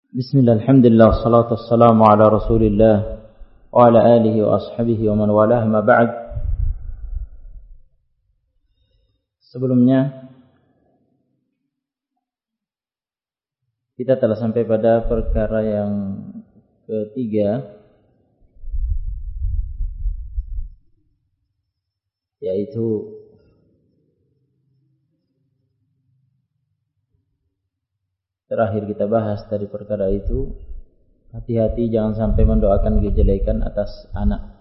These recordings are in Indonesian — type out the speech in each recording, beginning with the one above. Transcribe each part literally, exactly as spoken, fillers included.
Bismillah, alhamdulillah, salatu wassalamu ala rasulillah wa ala alihi wa ashabihi wa man walah, ma ba'd. Sebelumnya kita telah sampai pada perkara yang ketiga, yaitu terakhir kita bahas dari perkara itu, hati-hati jangan sampai mendoakan kejelekan atas anak.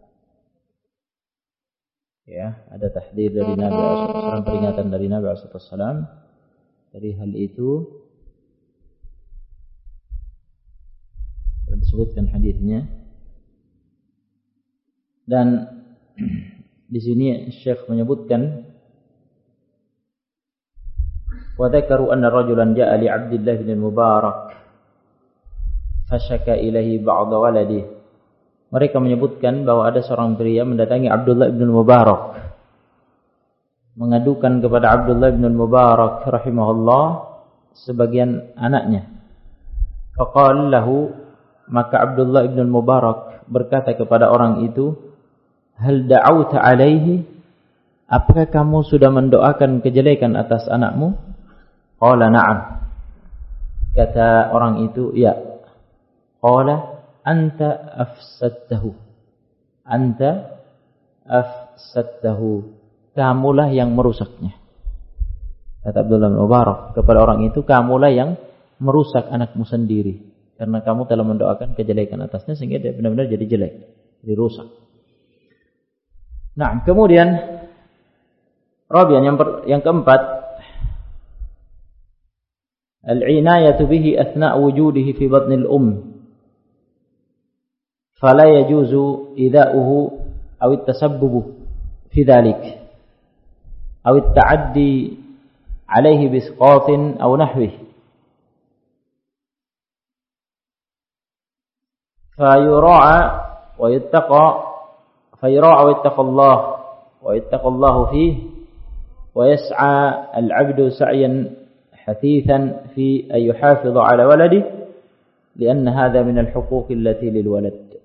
Ya, ada tahdir dari Nabi shallallahu alaihi wasallam, peringatan dari Nabi shallallahu alaihi wasallam dari hal itu. Telah disebutkan hadisnya. Dan di sini Syekh menyebutkan, wa dzakaru anna rajulan ja'a li 'Abdillah bin Mubarak fashaka ilaihi ba'd waladihi. Mereka menyebutkan bahwa ada seorang pria mendatangi Abdullah bin Mubarak, mengadukan kepada Abdullah bin Mubarak rahimahullah sebagian anaknya. Faqala lahu, maka Abdullah bin Mubarak berkata kepada orang itu, hal da'auta alaihi, apakah kamu sudah mendoakan kejelekan atas anakmu? Qala na'am. Kata orang itu, ya. Qala anta afsadtahu. Anta afsadtahu. Kamulah yang merusaknya. Kata Abdullah bin Mubarak kepada orang itu, kamulah yang merusak anakmu sendiri. Karena kamu telah mendoakan kejelekan atasnya sehingga dia benar-benar jadi jelek, jadi rusak. Nah, kemudian Rabi'an yang, yang keempat, al-inayatu bihi athna' wujudihi fi batnil um. Fala yajuzu idha'uhu aw at-tasabbubu fi dhalik aw at-ta'addi alayhi bi isqatin aw nahwihi. Fayura'a wa yattaqa fayura'a wa yattaqallah wa yattaqallahu fihi wa yas'a al-'abdu sa'yan حثيثا في أن يحافظ على ولده لأن هذا من الحقوق التي للولد.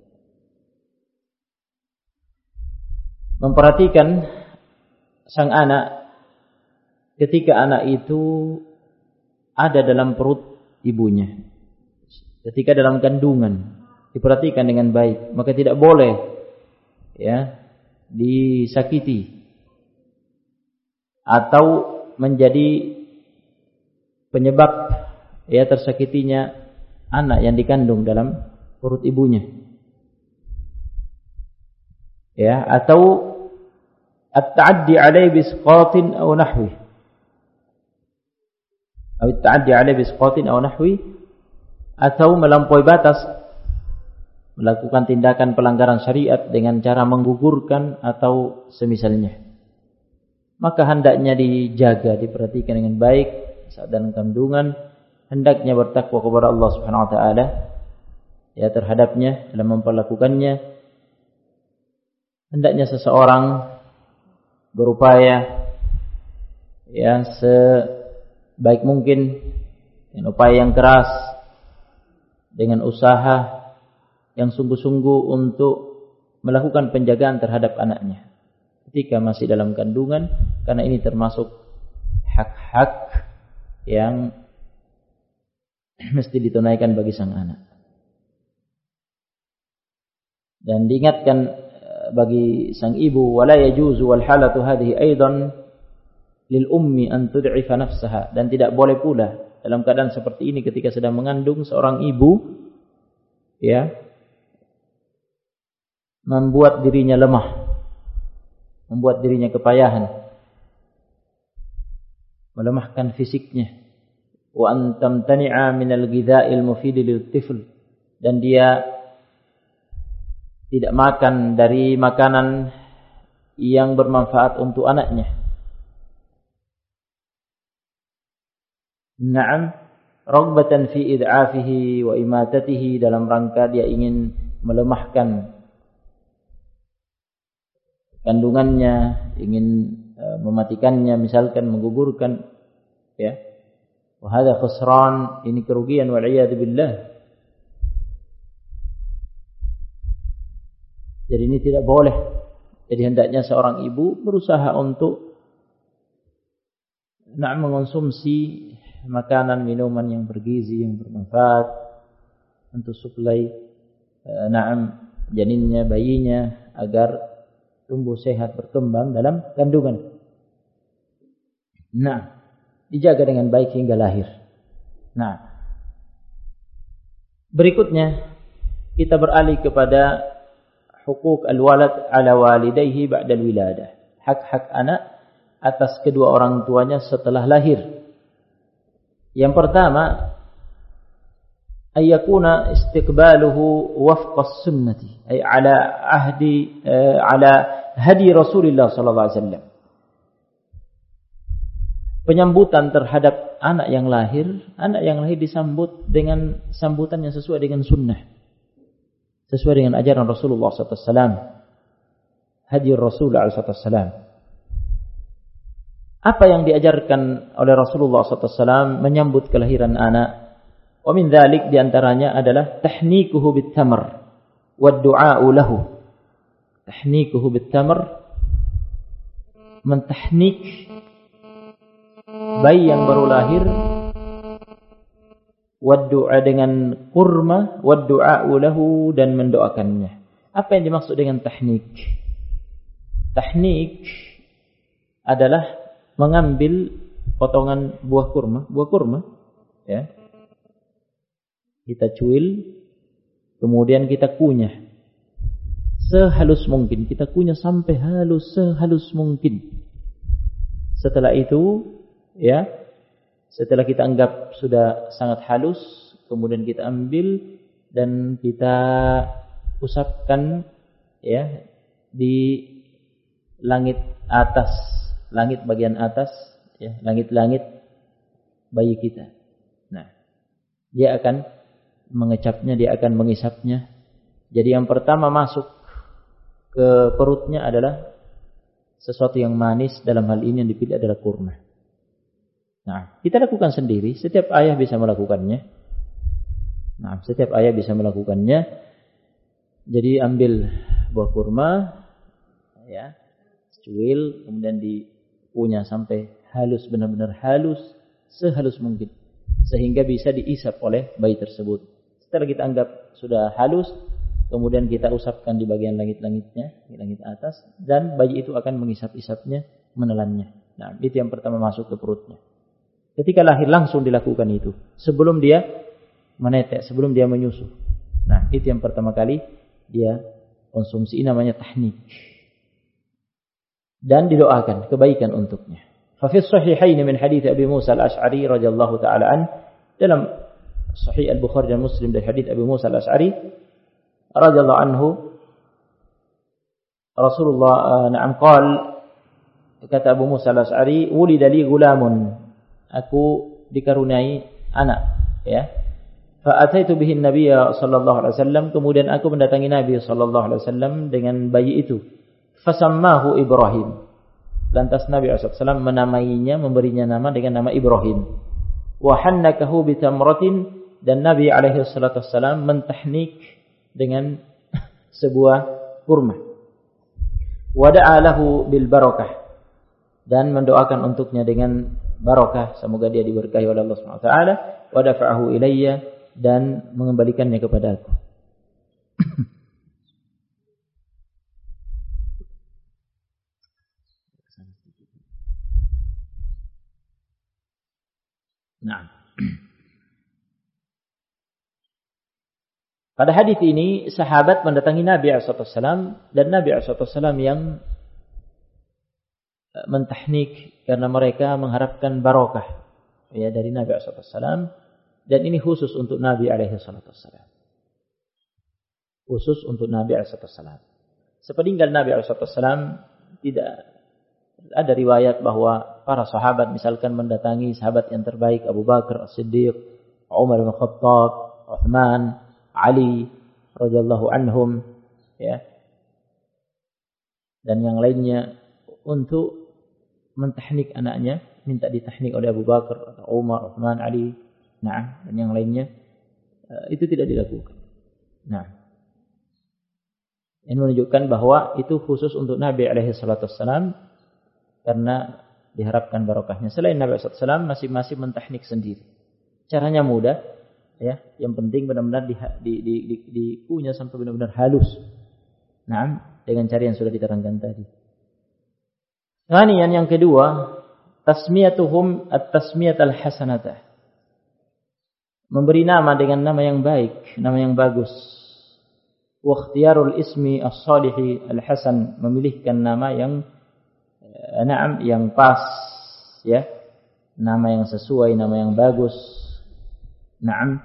Memperhatikan sang anak ketika anak itu ada dalam perut ibunya, ketika dalam kandungan, diperhatikan dengan baik, maka tidak boleh ya disakiti atau menjadi penyebab ya tersakitinya anak yang dikandung dalam perut ibunya, ya, atau at-ta'addi 'alaihi bisqatin aw nahwi atau at-ta'addi 'alaihi bisqatin aw nahwi atau melampaui batas, melakukan tindakan pelanggaran syariat dengan cara menggugurkan atau semisalnya. Maka hendaknya dijaga, diperhatikan dengan baik saat dalam kandungan, hendaknya bertakwa kepada Allah Subhanahu wa taala ya terhadapnya dalam memperlakukannya. Hendaknya seseorang berupaya ya sebaik mungkin dengan upaya yang keras, dengan usaha yang sungguh-sungguh untuk melakukan penjagaan terhadap anaknya ketika masih dalam kandungan, karena ini termasuk hak-hak yang mesti ditunaikan bagi sang anak. Dan diingatkan bagi sang ibu, wala yajuzu wal halatu hadhihi aidan lil ummi an tud'ifa nafsaha, dan tidak boleh pula dalam keadaan seperti ini ketika sedang mengandung seorang ibu ya membuat dirinya lemah, membuat dirinya kepayahan, melemahkan fisiknya. Wa an tamtani'a min al-ghidha'il mufid lil-tifl, dan dia tidak makan dari makanan yang bermanfaat untuk anaknya. Na'am, raghbatan fi id'afihi wa imatatihi, dalam rangka dia ingin melemahkan kandungannya, ingin uh, mematikannya, misalkan menggugurkan ya. Wa hadza khusran, ini kerugian wal iyad billah. Jadi ini tidak boleh. Jadi hendaknya seorang ibu berusaha untuk nak mengonsumsi makanan minuman yang bergizi, yang bermanfaat untuk suplai uh, na'am janinnya, bayinya agar tumbuh sehat, berkembang dalam kandungan. Nah, dijaga dengan baik hingga lahir. Nah, berikutnya kita beralih kepada hukuk al-walad ala walidayhi ba'da al-wiladah. Hak-hak anak atas kedua orang tuanya setelah lahir. Yang pertama, ayyakuna istiqbaluhu wafqa as-sunnati, ay ala ahdi uh, ala hadi Rasulullah sallallahu alaihi wasallam. Penyambutan terhadap anak yang lahir, anak yang lahir disambut dengan sambutan yang sesuai dengan sunnah. Sesuai dengan ajaran Rasulullah sallallahu alaihi wasallam. Hadi Rasulullah sallallahu alaihi wasallam. Apa yang diajarkan oleh Rasulullah sallallahu alaihi wasallam menyambut kelahiran anak? Wa min dzalik di antaranya adalah tahnikuhu bit-tamr wa du'a'u lahu. Tahnikuhu bit-tamr, mentahnik bayi yang baru lahir, waddu'a dengan kurma, waddu'a'u lahu dan mendoakannya. Apa yang dimaksud dengan tahnik? Tahnik adalah mengambil potongan buah kurma, buah kurma, ya. Kita cuil, kemudian kita kunyah sehalus mungkin, kita kunyah sampai halus, sehalus mungkin. Setelah itu, ya, setelah kita anggap sudah sangat halus, kemudian kita ambil dan kita usapkan, ya, di langit atas, langit bagian atas, ya, langit-langit bayi kita. Nah, dia akan mengecapnya, dia akan mengisapnya. Jadi yang pertama masuk ke perutnya adalah sesuatu yang manis, dalam hal ini yang dipilih adalah kurma. Nah, kita lakukan sendiri, setiap ayah bisa melakukannya. Nah, setiap ayah bisa melakukannya. Jadi ambil buah kurma, ya, cuil, kemudian dikunyah sampai halus, benar-benar halus, sehalus mungkin, sehingga bisa diisap oleh bayi tersebut. Setelah kita anggap sudah halus, kemudian kita usapkan di bagian langit-langitnya, di langit atas, dan bayi itu akan mengisap-isapnya, menelannya. Nah, itu yang pertama masuk ke perutnya. Ketika lahir langsung dilakukan itu, sebelum dia menetek, sebelum dia menyusu. Nah, itu yang pertama kali dia konsumsi, namanya tahnik. Dan didoakan kebaikan untuknya. Fa fi sahihain min hadits Abi Musa al-Asy'ari radhiyallahu ta'ala an, dalam Sahih Al-Bukhari dan Muslim dari hadits Abi Musa al-Asy'ari radhiyallahu anhu, Rasulullah uh, na'am qal, kata Abu Musa al-Asy'ari, wulida li gulamun, aku dikaruniai anak, ya. Fa ataitu bihi an-nabiy sallallahu alaihi wasallam, kemudian aku mendatangi Nabi sallallahu alaihi wasallam dengan bayi itu. Fasammahu Ibrahim. Lantas Nabi shallallahu alaihi wasallam menamainya, memberinya nama dengan nama Ibrahim. Wa hannakahu bitamratin, dan Nabi alaihi wasallam mentahnik dengan sebuah kurma. Wa da'a lahu bil barakah, dan mendoakan untuknya dengan barakah, semoga dia diberkahi oleh Allah Subhanahu wa taala. Wa dafa'ahu ilayya, dan mengembalikannya kepada aku. Nah, pada hadis ini sahabat mendatangi Nabi shallallahu alaihi wasallam, dan Nabi shallallahu alaihi wasallam yang mentahnik karena mereka mengharapkan barokah, ya, dari Nabi shallallahu alaihi wasallam, dan ini khusus untuk Nabi alaihi wasallam. Khusus untuk Nabi alaihi wasallam. Sepeninggal Nabi alaihi wasallam tidak ada riwayat bahwa para sahabat misalkan mendatangi sahabat yang terbaik, Abu Bakar As-Siddiq, Umar bin Khattab, Uthman, Ali radhiyallahu anhum, ya, dan yang lainnya untuk mentahnik anaknya, minta ditahnik oleh Abu Bakar atau Umar, Uthman, Ali, nah, dan yang lainnya, itu tidak dilakukan. Nah, ini menunjukkan bahwa itu khusus untuk Nabi alaihi salatu wassalam karena diharapkan barokahnya. Selain Nabi sallallahu alaihi wasallam masing-masing mentahnik sendiri. Caranya mudah, ya. Yang penting benar-benar di, di, di, di, dikunyah sampai benar-benar halus. Nah, dengan cara yang sudah diterangkan tadi. Kemudian yang kedua, tasmiyatuhum at-tasmiyat al-hasanatah. Memberi nama dengan nama yang baik, nama yang bagus. Wa ikhtiyarul ismi as-salihi al-hasan, memilihkan nama yang na'am yang pas, ya. Nama yang sesuai, nama yang bagus. Na'am.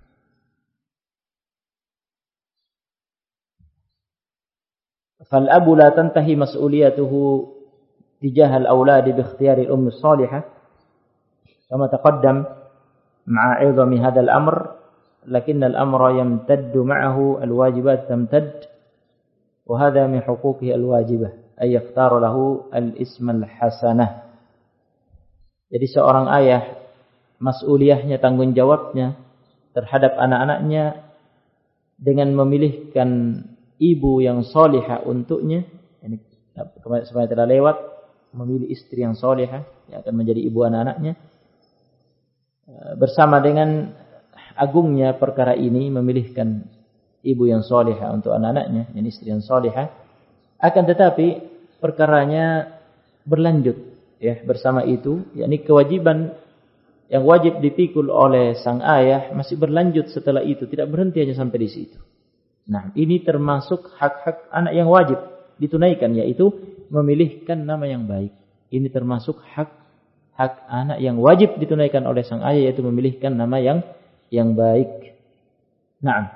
Fal abu la tantahi mas'uliyatuhu تجاه الأولاد باختيار الأم الصالحة كما تقدم مع عظم هذا الأمر لكن الأمر يمتد معه الواجبات تمتد وهذا من حقوقه الواجبة أن يختار له الاسم الحسنة. Jadi seorang ayah mas'uliyahnya, tanggung jawabnya terhadap anak-anaknya dengan memilihkan ibu yang salihah untuknya. Ini sebenarnya telah lewat, memilih istri yang salihah yang akan menjadi ibu anak-anaknya. Bersama dengan agungnya perkara ini, memilihkan ibu yang salihah untuk anak-anaknya, yang istri yang salihah. Akan tetapi perkaranya berlanjut, ya, bersama itu, yakni kewajiban yang wajib dipikul oleh sang ayah masih berlanjut setelah itu, tidak berhenti hanya sampai di situ. Nah, ini termasuk hak-hak anak yang wajib ditunaikan, yaitu memilihkan nama yang baik. Ini termasuk hak hak anak yang wajib ditunaikan oleh sang ayah, yaitu memilihkan nama yang yang baik. Naam.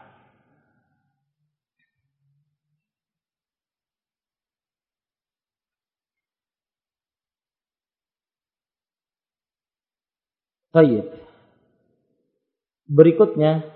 Baik. Berikutnya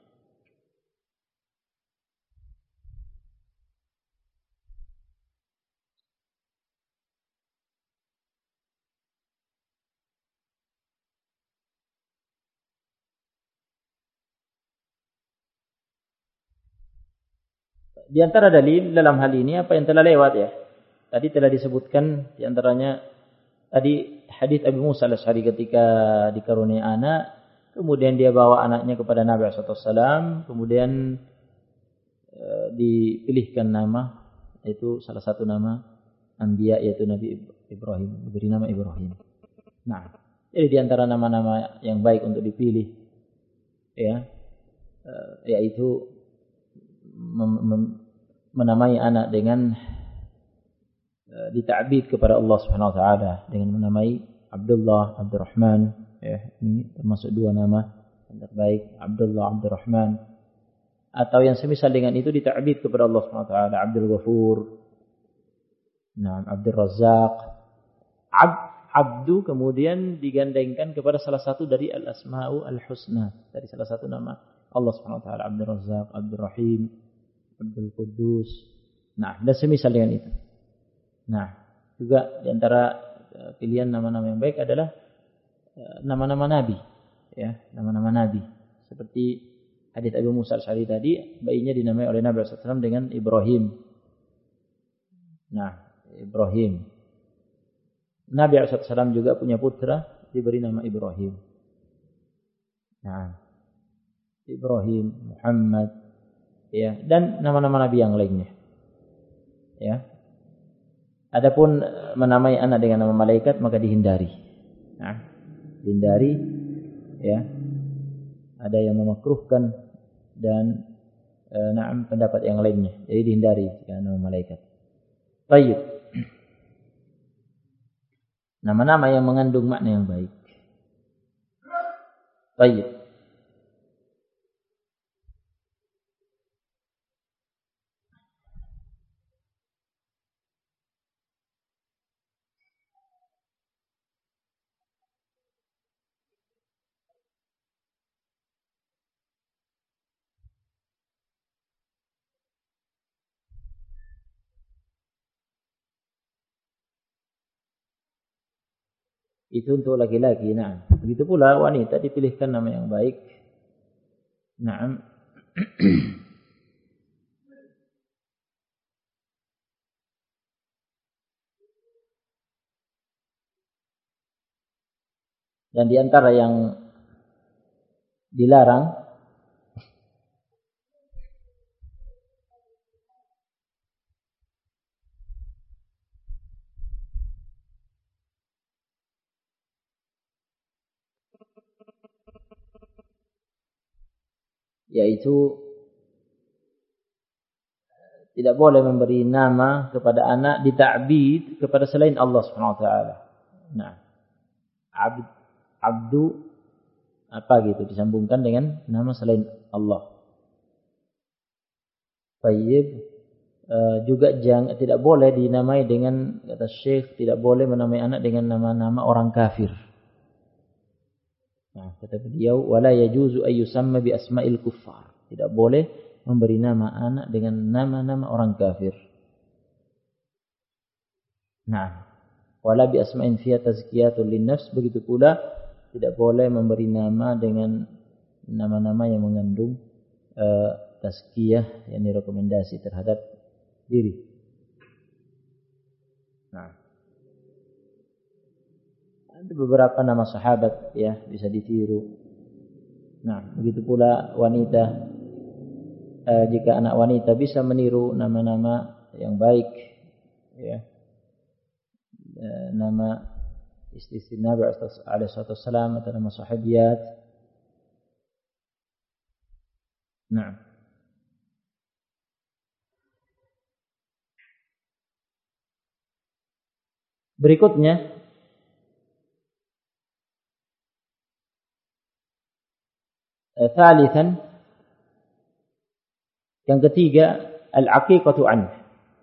di antara dalil dalam hal ini apa yang telah lewat, ya. Tadi telah disebutkan di antaranya tadi hadis Abu Musa al-Asy'ari ketika dikaruniai anak, kemudian dia bawa anaknya kepada Nabi shallallahu alaihi wasallam, kemudian e, dipilihkan nama, yaitu salah satu nama anbiya, yaitu Nabi Ibrahim, diberi nama Ibrahim. Nah, jadi di antara nama-nama yang baik untuk dipilih, ya, e, yaitu Mem- mem- menamai anak dengan uh, ditakbid kepada Allah Subhanahu wa taala dengan menamai Abdullah, Abdurrahman, ya, ini termasuk dua nama yang terbaik, Abdullah, Abdurrahman, atau yang semisal dengan itu ditakbid kepada Allah Subhanahu wa taala, Abdul Ghafur, nah, Abdul Razzaq, Ab, Abdu kemudian digandengkan kepada salah satu dari al-asma'u al-husna, dari salah satu nama Allah Subhanahu wa taala, Abdul Razzaq, Abdul Rahim, Abdul Qudus. Nah, dan semisal dengan itu. Nah, juga di antara pilihan nama-nama yang baik adalah nama-nama nabi, ya, nama-nama nabi. Seperti hadis Abu Musa al-Asy'ari tadi, bayinya dinamai oleh Nabi sallallahu alaihi wasallam dengan Ibrahim. Nah, Ibrahim. Nabi sallallahu alaihi wasallam juga punya putra diberi nama Ibrahim. Nah, Ibrahim, Muhammad, ya, dan nama-nama nabi yang lainnya, ya. Adapun menamai anak dengan nama malaikat maka dihindari. Nah, dihindari, ya. Ada yang memakruhkan dan e, na'am pendapat yang lainnya. Jadi dihindari dengan nama malaikat. Baik. Nama-nama yang mengandung makna yang baik. Baik. Itu untuk laki-laki. Nah, begitu pula wanita dipilihkan nama yang baik. Nah, dan di antara yang dilarang yaitu tidak boleh memberi nama kepada anak dita'bid kepada selain Allah Subhanahu wa taala. Nah, abd, abdu apa gitu disambungkan dengan nama selain Allah. Baik, e, juga jangan tidak boleh dinamai dengan kata Syekh tidak boleh menamai anak dengan nama-nama orang kafir. Nah, kata beliau wala yajuzu ay yusamma bi asma'il kuffar. Tidak boleh memberi nama anak dengan nama-nama orang kafir. Nah, wala bi asma'in fiha tazkiyatun linnafs, begitu pula tidak boleh memberi nama dengan nama-nama yang mengandung uh, tazkiyah, yakni rekomendasi terhadap diri. Nah, ada beberapa nama sahabat ya bisa ditiru. Nah, begitu pula wanita. E, jika anak wanita bisa meniru nama-nama yang baik, ya, e, nama istri Nabi alaihi wasallam atau nama sahabiat. Nah, berikutnya Thalithan, yang ketiga, al-aqiqatu anhu.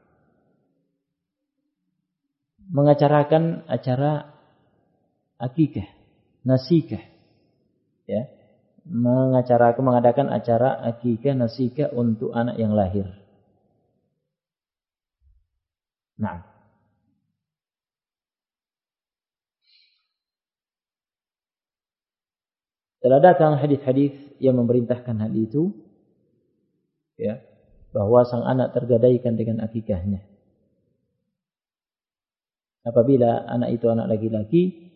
Mengacarakan acara akikah, nasikah. Ya. Mengacarakan mengadakan acara akikah, nasikah untuk anak yang lahir. Nah. Telah datang hadis-hadis yang memerintahkan hal itu, ya, bahwa sang anak tergadaikan dengan akikahnya. Apabila anak itu anak laki-laki,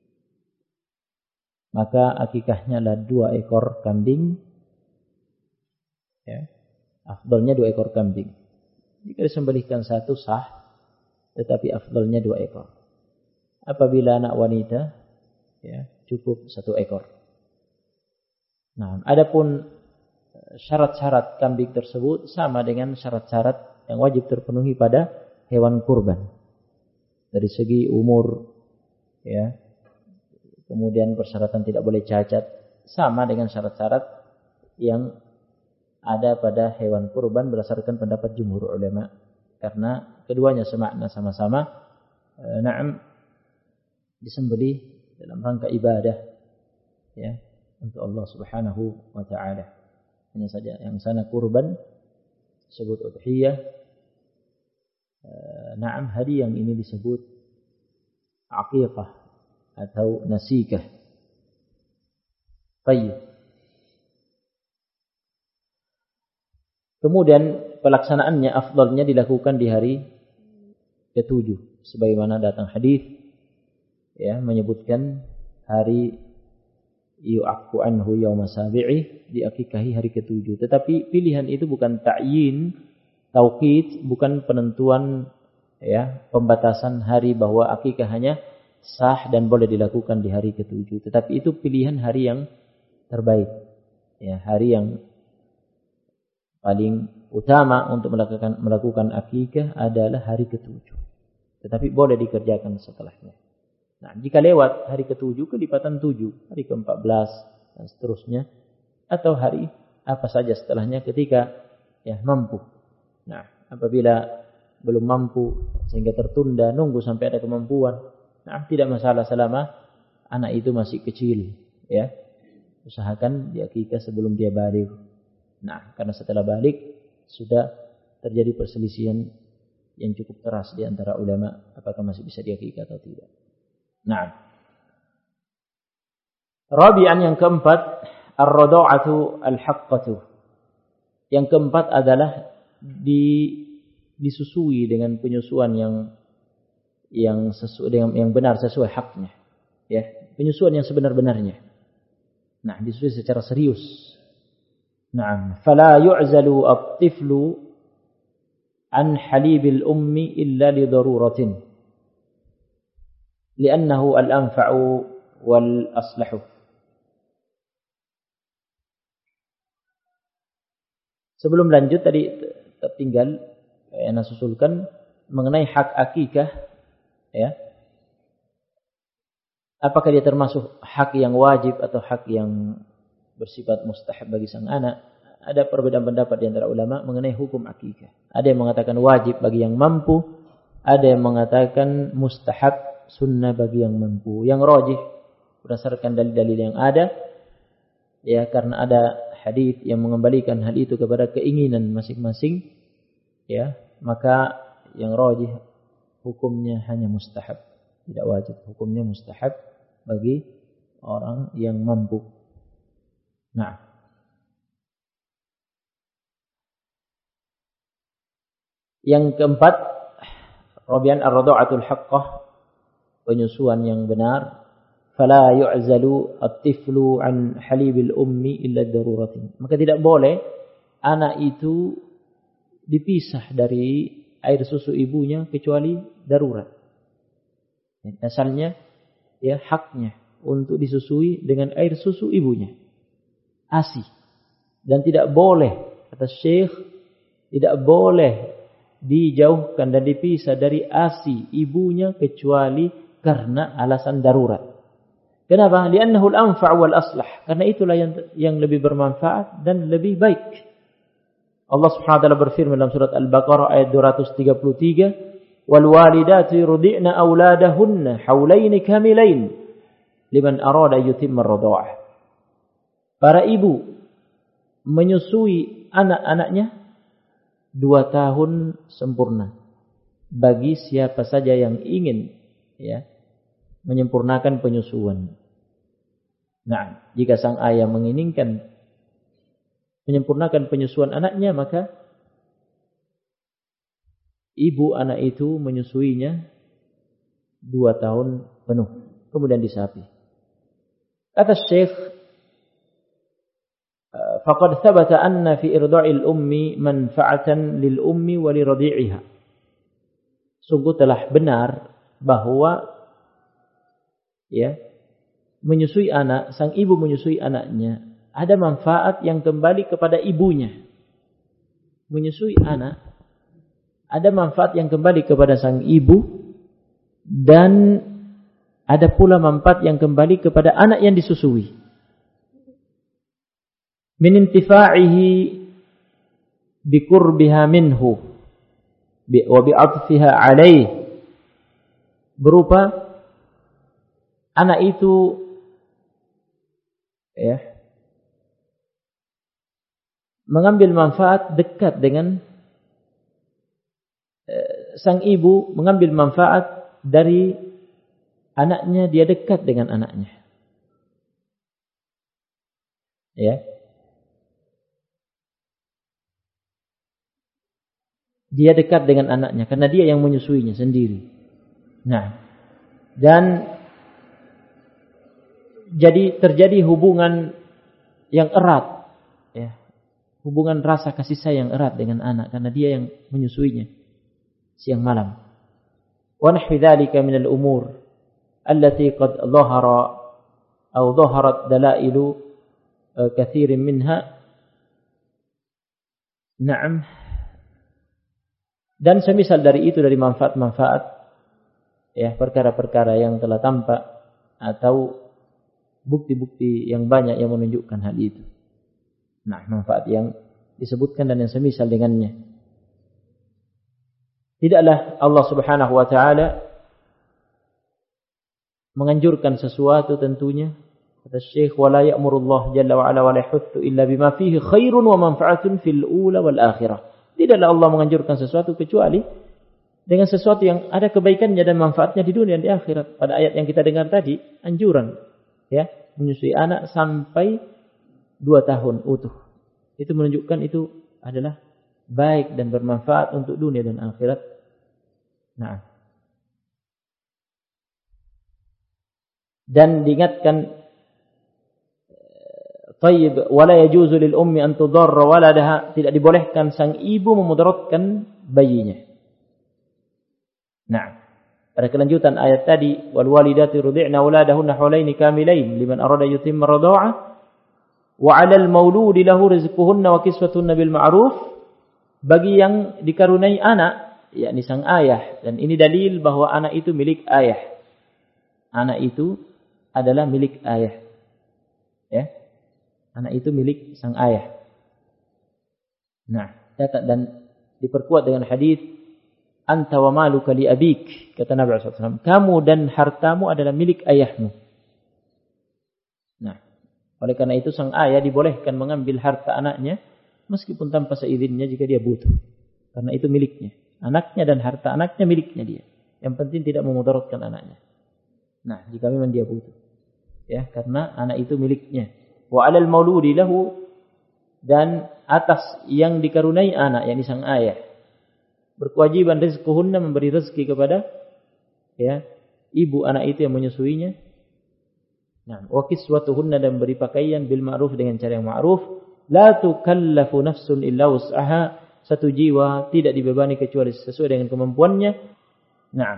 maka akikahnya adalah dua ekor kambing, ya, afdalnya dua ekor kambing. Jika disembelihkan satu sah, tetapi afdalnya dua ekor. Apabila anak wanita, ya, cukup satu ekor. Nah, adapun syarat-syarat kambing tersebut sama dengan syarat-syarat yang wajib terpenuhi pada hewan kurban. Dari segi umur, ya, kemudian persyaratan tidak boleh cacat, sama dengan syarat-syarat yang ada pada hewan kurban berdasarkan pendapat jumhur ulama. Karena keduanya semakna sama-sama, e, na'am, disembelih dalam rangka ibadah, ya, untuk Allah Subhanahu wa taala. Hanya saja yang sana kurban disebut udhiyah. E, na'am, hari yang ini disebut aqiqah atau nasikah. Baik. Kemudian pelaksanaannya afdalnya dilakukan di hari ketujuh, sebagaimana datang hadis, ya, menyebutkan hari yu'akku anhu yawma sabi'i, diakikahi hari ketujuh. Tetapi pilihan itu bukan ta'yin, tauqid, bukan penentuan, ya, pembatasan hari bahwa akikah hanya sah dan boleh dilakukan di hari ketujuh. Tetapi itu pilihan hari yang terbaik, ya, hari yang paling utama untuk melakukan melakukan akikah adalah hari ketujuh. Tetapi boleh dikerjakan setelahnya. Nah, jika lewat hari ketujuh, kelipatan tujuh, hari keempat belas, dan seterusnya. Atau hari apa saja setelahnya ketika, ya, mampu. Nah, apabila belum mampu sehingga tertunda, nunggu sampai ada kemampuan. Nah, tidak masalah selama anak itu masih kecil. Ya, usahakan diakikah sebelum dia balik. Nah, karena setelah balik, sudah terjadi perselisihan yang cukup keras di antara ulama. Apakah masih bisa diakikah atau tidak. Nah, Rabi'an yang keempat, ar-rada'atu al-haqqatu. Yang keempat adalah di, disusui dengan penyusuan yang yang sesuai dengan yang benar sesuai haknya. Ya, penyusuan yang sebenar-benarnya. Nah, disusui secara serius. Naam, fala yu'zalu at-tiflu an halibil ummi illa li daruratin. Li'annahu al-anfa'u wal aslahu. Sebelum lanjut tadi tertinggal yang saya susulkan mengenai hak akikah, ya. Apakah dia termasuk hak yang wajib atau hak yang bersifat mustahab bagi sang anak? Ada perbedaan pendapat di antara ulama mengenai hukum akikah. Ada yang mengatakan wajib bagi yang mampu, ada yang mengatakan mustahab, sunnah bagi yang mampu. Yang rajih berdasarkan dalil-dalil yang ada, ya, karena ada hadis yang mengembalikan hal itu kepada keinginan masing-masing, ya, maka yang rajih hukumnya hanya mustahab, tidak wajib. Hukumnya mustahab bagi orang yang mampu. Nah, yang keempat, rabi'an ar-rada'atul haqqah, penyusuan yang benar. Fala yu'zalu at-tiflu an halibil ummi illa daruratin. Maka tidak boleh anak itu dipisah dari air susu ibunya kecuali darurat. Asalnya, ya, haknya untuk disusui dengan air susu ibunya, A S I. Dan tidak boleh, kata Syekh, tidak boleh dijauhkan dan dipisah dari A S I ibunya kecuali karena alasan darurat. Kenapa? Li'annahu al-anfa' wal aslah. Karena itulah yang yang lebih bermanfaat dan lebih baik. Allah Subhanahu wa taala berfirman dalam surat Al-Baqarah ayat dua ratus tiga puluh tiga, "Wal walidatu yurdi'na auladahunna haulaini kamilain liman arada yutimma ar-radha'ah." Para ibu menyusui anak-anaknya dua tahun sempurna bagi siapa saja yang ingin, ya, menyempurnakan penyusuan. Nah, jika sang ayah menginginkan menyempurnakan penyusuan anaknya, maka ibu anak itu menyusuinya dua tahun penuh, kemudian disapi. Kata Syekh, faqad thabata anna fi irda'il ummi manfa'atan lil ummi wa li radi'iha. Sungguh telah benar bahwa, ya, menyusui anak, sang ibu menyusui anaknya, ada manfaat yang kembali kepada ibunya. Menyusui anak, ada manfaat yang kembali kepada sang ibu, dan ada pula manfaat yang kembali kepada anak yang disusui. Min intifa'ihi biqurbiha minhu wa bi'atfiha alaih, berupa anak itu, ya, mengambil manfaat dekat dengan eh, sang ibu, mengambil manfaat dari anaknya, dia dekat dengan anaknya, ya, dia dekat dengan anaknya karena dia yang menyusuinya sendiri. Nah, dan jadi terjadi hubungan yang erat, ya, hubungan rasa kasih sayang erat dengan anak karena dia yang menyusuinya siang malam. Wa nahwi dzalika min al-umur allati qad dhahara aw dhaharat dalailu katsirin minha. Naam. Dan semisal dari itu, dari manfaat-manfaat, ya, perkara-perkara yang telah tampak atau bukti-bukti yang banyak yang menunjukkan hal itu. Nah, manfaat yang disebutkan dan yang semisal dengannya. Tidaklah Allah Subhanahu wa taala menganjurkan sesuatu tentunya, kata Syekh, wala ya'murullah jalla wa ala wa la yahuttu illa bima fihi khairun wa manfa'atun fil ula wal akhirah. Tidaklah Allah menganjurkan sesuatu kecuali dengan sesuatu yang ada kebaikannya dan manfaatnya di dunia dan di akhirat. Pada ayat yang kita dengar tadi, anjuran, ya, menyusui anak sampai dua tahun utuh. Itu menunjukkan itu adalah baik dan bermanfaat untuk dunia dan akhirat. Nah. Dan diingatkan Tayyib wala yajuzu lil ummi an tudarra waladaha, tidak dibolehkan sang ibu memudaratkan bayinya. Nah, pada kelanjutan ayat tadi wal walidatu yurdi'na auladahunna haulaini kamilain liman arada yutimma radha'ah wa 'alal mauludi lahu rizquhunna wa kiswatuhunna bil ma'ruf, bagi yang dikaruniai anak yakni sang ayah, dan ini dalil bahwa anak itu milik ayah. Anak itu adalah milik ayah. Ya. Anak itu milik sang ayah. Nah, dan diperkuat dengan hadis anta wa maluka li abik, kata Nabi sallallahu alaihi wasallam, kamu dan hartamu adalah milik ayahmu. Nah, oleh karena itu sang ayah dibolehkan mengambil harta anaknya meskipun tanpa seizinnya jika dia butuh. Karena itu miliknya. Anaknya dan harta anaknya miliknya dia. Yang penting tidak memudaratkan anaknya. Nah, jika memang dia butuh. Ya, karena anak itu miliknya. Wa 'alal mauludi lahu, dan atas yang dikaruniai anak yakni sang ayah berkewajiban rizquhunna, memberi rezeki kepada ya ibu anak itu yang menyusuinya. Nah, wa kiswatuhunna, dan beri pakaian bil ma'ruf, dengan cara yang ma'ruf. La tukallafu nafsun illa wus'aha, satu jiwa tidak dibebani kecuali sesuai dengan kemampuannya. Nah,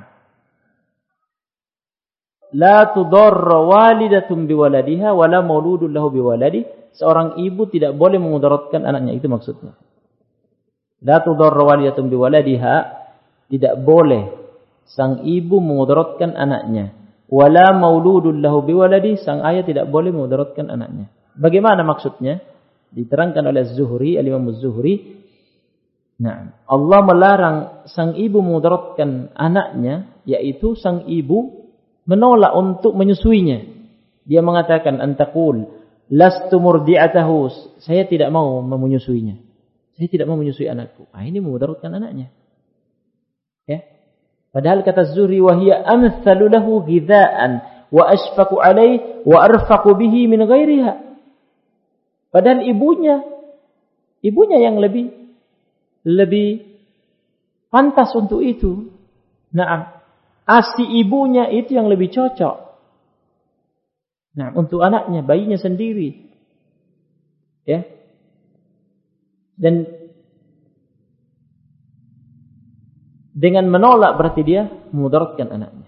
la tudarra walidatun biwaladiha wala mauludun lahu biwaladi, seorang ibu tidak boleh memudaratkan anaknya, itu maksudnya. La tudarra walidatun biwaladiha, tidak boleh sang ibu memudaratkan anaknya. Wala mauludun lahu biwaladi, sang ayah tidak boleh memudaratkan anaknya. Bagaimana maksudnya? Diterangkan oleh Az-Zuhri, Al-Imam Az-Zuhri. Nah, Allah melarang sang ibu memudaratkan anaknya, yaitu sang ibu menolak untuk menyusuinya. Dia mengatakan antakul lastu murdi'atahu, saya tidak mau menyusuinya. Saya tidak mau menyusui anakku. Ah, ini memudaratkan anaknya. Ya. Padahal kata Zuhri, wa hiya amthalu lahu ghidhaan wa ashfaqu alaihi wa arfaqu bihi min ghairiha. Padahal ibunya ibunya yang lebih lebih pantas untuk itu. Naam. Asi ibunya itu yang lebih cocok. Nah, untuk anaknya, bayinya sendiri. Ya. Dan dengan menolak berarti dia memudaratkan anaknya.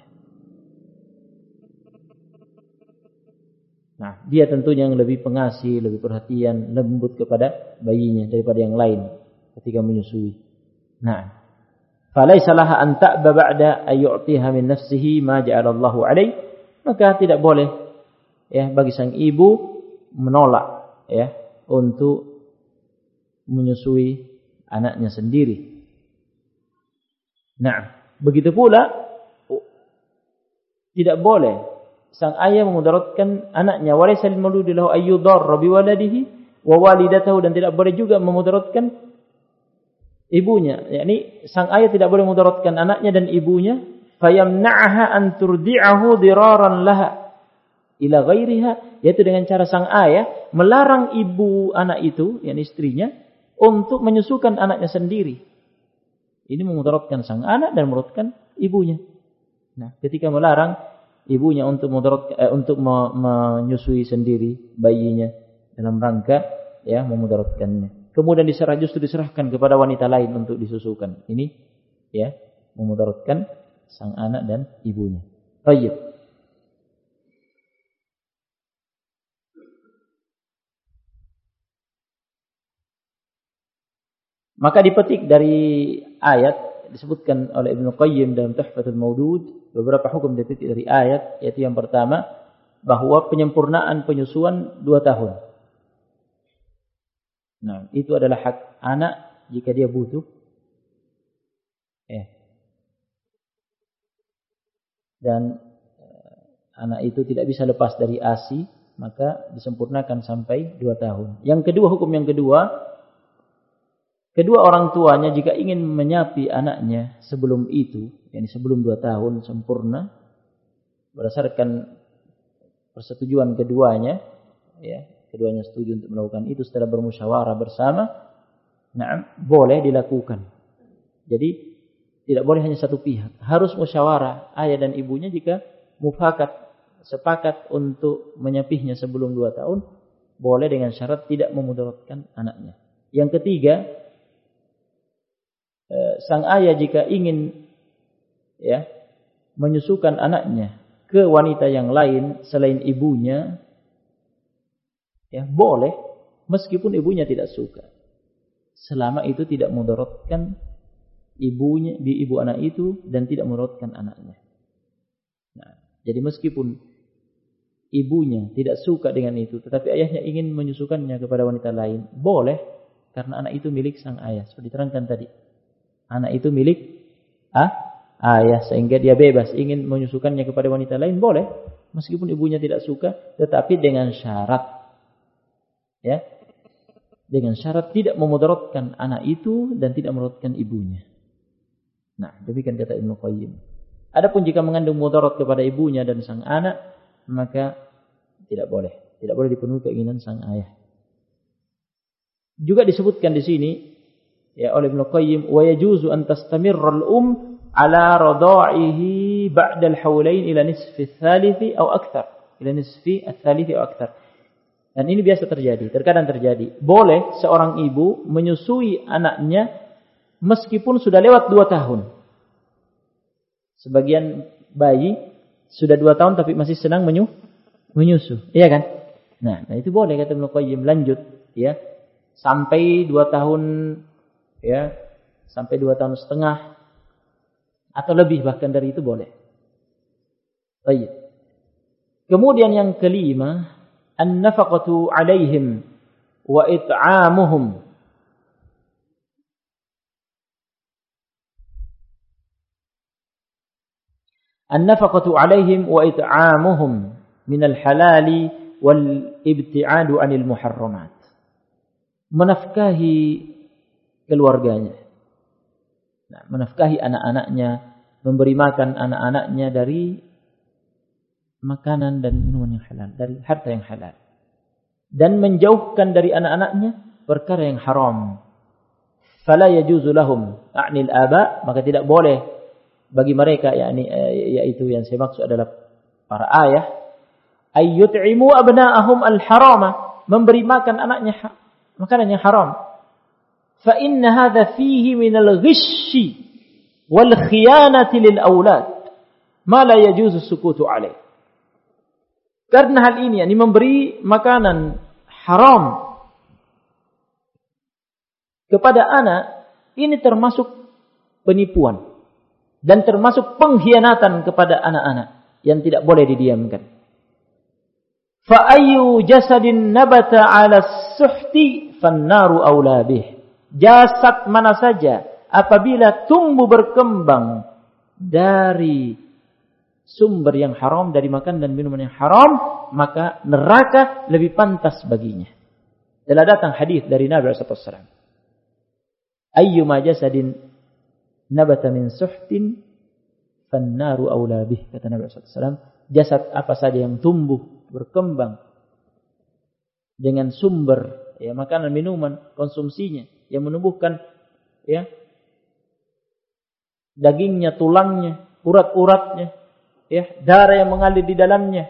Nah, dia tentunya yang lebih pengasih, lebih perhatian, lembut kepada bayinya daripada yang lain ketika menyusui. Nah, فَلَيْسَ لَهَا أَنْ تَأْبَ بَعْدَ أَنْ يُعْطِيهَا مِنْ نَفْسِهِ مَا جَعَلَ اللَّهُ عَلَيْهِ, maka tidak boleh ya bagi sang ibu menolak ya untuk menyusui anaknya sendiri. Nah, begitu pula tidak boleh sang ayah memudaratkan anaknya. وَلَيْسَ لِلْمَوْلُودِ لَهُ أَنْ يُضَرَّ بِوَلَدِهِ وَوَالِدَتَهُ, dan tidak boleh juga memudaratkan ibunya, yakni sang ayah tidak boleh memudaratkan anaknya dan ibunya. Fayamna'aha an turdi'ahu diraran laha ila ghairiha, yaitu dengan cara sang ayah melarang ibu anak itu, yakni istrinya, untuk menyusukan anaknya sendiri. Ini memudaratkan sang anak dan memudaratkan ibunya. Nah, ketika melarang ibunya untuk memudaratkan eh, untuk me- menyusui sendiri bayinya dalam rangka ya memudaratkannya. Kemudian diserah justru diserahkan kepada wanita lain untuk disusukan. Ini ya memudaratkan sang anak dan ibunya. Baik. Maka dipetik dari ayat disebutkan oleh Ibnu Qayyim dalam Tuhfatul Maudud, beberapa hukum dipetik dari ayat, yaitu yang pertama bahwa penyempurnaan penyusuan dua tahun. Nah, itu adalah hak anak jika dia butuh. Eh. Dan eh, anak itu tidak bisa lepas dari A S I, maka disempurnakan sampai dua tahun. Yang kedua, hukum yang kedua, kedua orang tuanya jika ingin menyapi anaknya sebelum itu, yakni sebelum dua tahun sempurna, berdasarkan persetujuan keduanya, ya, keduanya setuju untuk melakukan itu setelah bermusyawarah bersama, nah, boleh dilakukan. Jadi tidak boleh hanya satu pihak, harus musyawarah ayah dan ibunya. Jika mufakat, sepakat untuk menyapihnya sebelum dua tahun, boleh dengan syarat tidak memudaratkan anaknya. Yang ketiga, sang ayah jika ingin ya menyusukan anaknya ke wanita yang lain selain ibunya, ya boleh, meskipun ibunya tidak suka, selama itu tidak mudaratkan ibunya, di ibu anak itu, dan tidak mudaratkan anaknya. Nah, jadi meskipun ibunya tidak suka dengan itu, tetapi ayahnya ingin menyusukannya kepada wanita lain, boleh, karena anak itu milik sang ayah. Seperti diterangkan tadi, anak itu milik ah, ayah, sehingga dia bebas ingin menyusukannya kepada wanita lain, boleh, meskipun ibunya tidak suka, tetapi dengan syarat, ya, dengan syarat tidak memudaratkan anak itu dan tidak memudaratkan ibunya. Nah, demikian kata Ibnu Qayyim. Adapun jika mengandung mudarat kepada ibunya dan sang anak, maka tidak boleh, tidak boleh dipenuhi keinginan sang ayah. Juga disebutkan di sini ya oleh Ibnu Qayyim, wa yajuzu an tastamirra al-um ala radha'ihi ba'da al-hawlain ila nisfi ats-tsalits aw akthar, ila nisfi ats-tsalits aw akthar. Dan ini biasa terjadi, terkadang terjadi. Boleh seorang ibu menyusui anaknya meskipun sudah lewat dua tahun. Sebagian bayi sudah dua tahun tapi masih senang menyu, menyusu, iya kan? Nah, nah itu boleh kata Ibnu Qayyim, lanjut ya sampai dua tahun, ya sampai dua tahun setengah atau lebih bahkan dari itu boleh. Baik. Kemudian yang kelima, an-nafaqatu 'alaihim wa it'amuhum. An-nafaqatu 'alaihim wa it'amuhum min al-halali wal ibti'adu 'anil muharramat. Menafkahi keluarganya. Nah, menafkahi anak-anaknya, memberi makan anak-anaknya dari makanan dan minuman yang halal, dari harta yang halal. Dan menjauhkan dari anak-anaknya perkara yang haram. Fala yajuzu lahum, a'nil aba, maka tidak boleh bagi mereka, yakni yaitu yang saya maksud adalah para ayah, ayyut'imu abna'ahum al-harama, memberi makan anaknya makanan yang haram. Fa inna hadza fihi min al-ghishi wal khiyanati lil aulad ma la yajuzu sukutu alaih. Karena hal ini, yakni memberi makanan haram kepada anak, ini termasuk penipuan dan termasuk pengkhianatan kepada anak-anak yang tidak boleh didiamkan. Fa ayyu jasadin nabata 'ala as-suhti fan-naru aula bih. Jasad mana saja apabila tumbuh berkembang dari sumber yang haram, dari makan dan minuman yang haram, maka neraka lebih pantas baginya. Telah datang hadis dari Nabi sallallahu alaihi wasallam, ayyuma jasadin nabata min suhtin fannaru aula bih, kata Nabi sallallahu alaihi wasallam, jasad apa saja yang tumbuh berkembang dengan sumber ya makanan minuman konsumsinya yang menumbuhkan ya dagingnya, tulangnya, urat-uratnya, ya darah yang mengalir di dalamnya.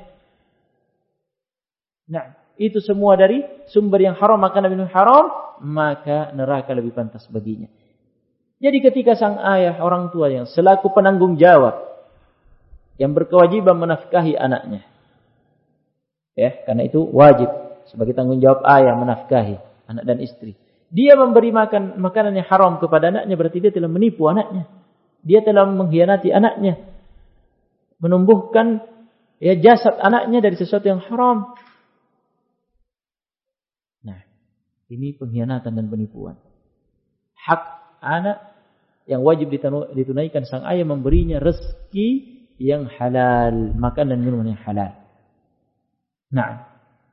Nah, itu semua dari sumber yang haram, makanan minum haram, maka neraka lebih pantas baginya. Jadi ketika sang ayah, orang tua yang selaku penanggung jawab, yang berkewajiban menafkahi anaknya, ya, karena itu wajib sebagai tanggung jawab ayah menafkahi anak dan istri. Dia memberi makan makanan yang haram kepada anaknya, berarti dia telah menipu anaknya. Dia telah mengkhianati anaknya, menumbuhkan ya jasad anaknya dari sesuatu yang haram. Nah, ini pengkhianatan dan penipuan. Hak anak yang wajib ditunaikan sang ayah, memberinya rezeki yang halal, makan dan minuman yang halal. Nah,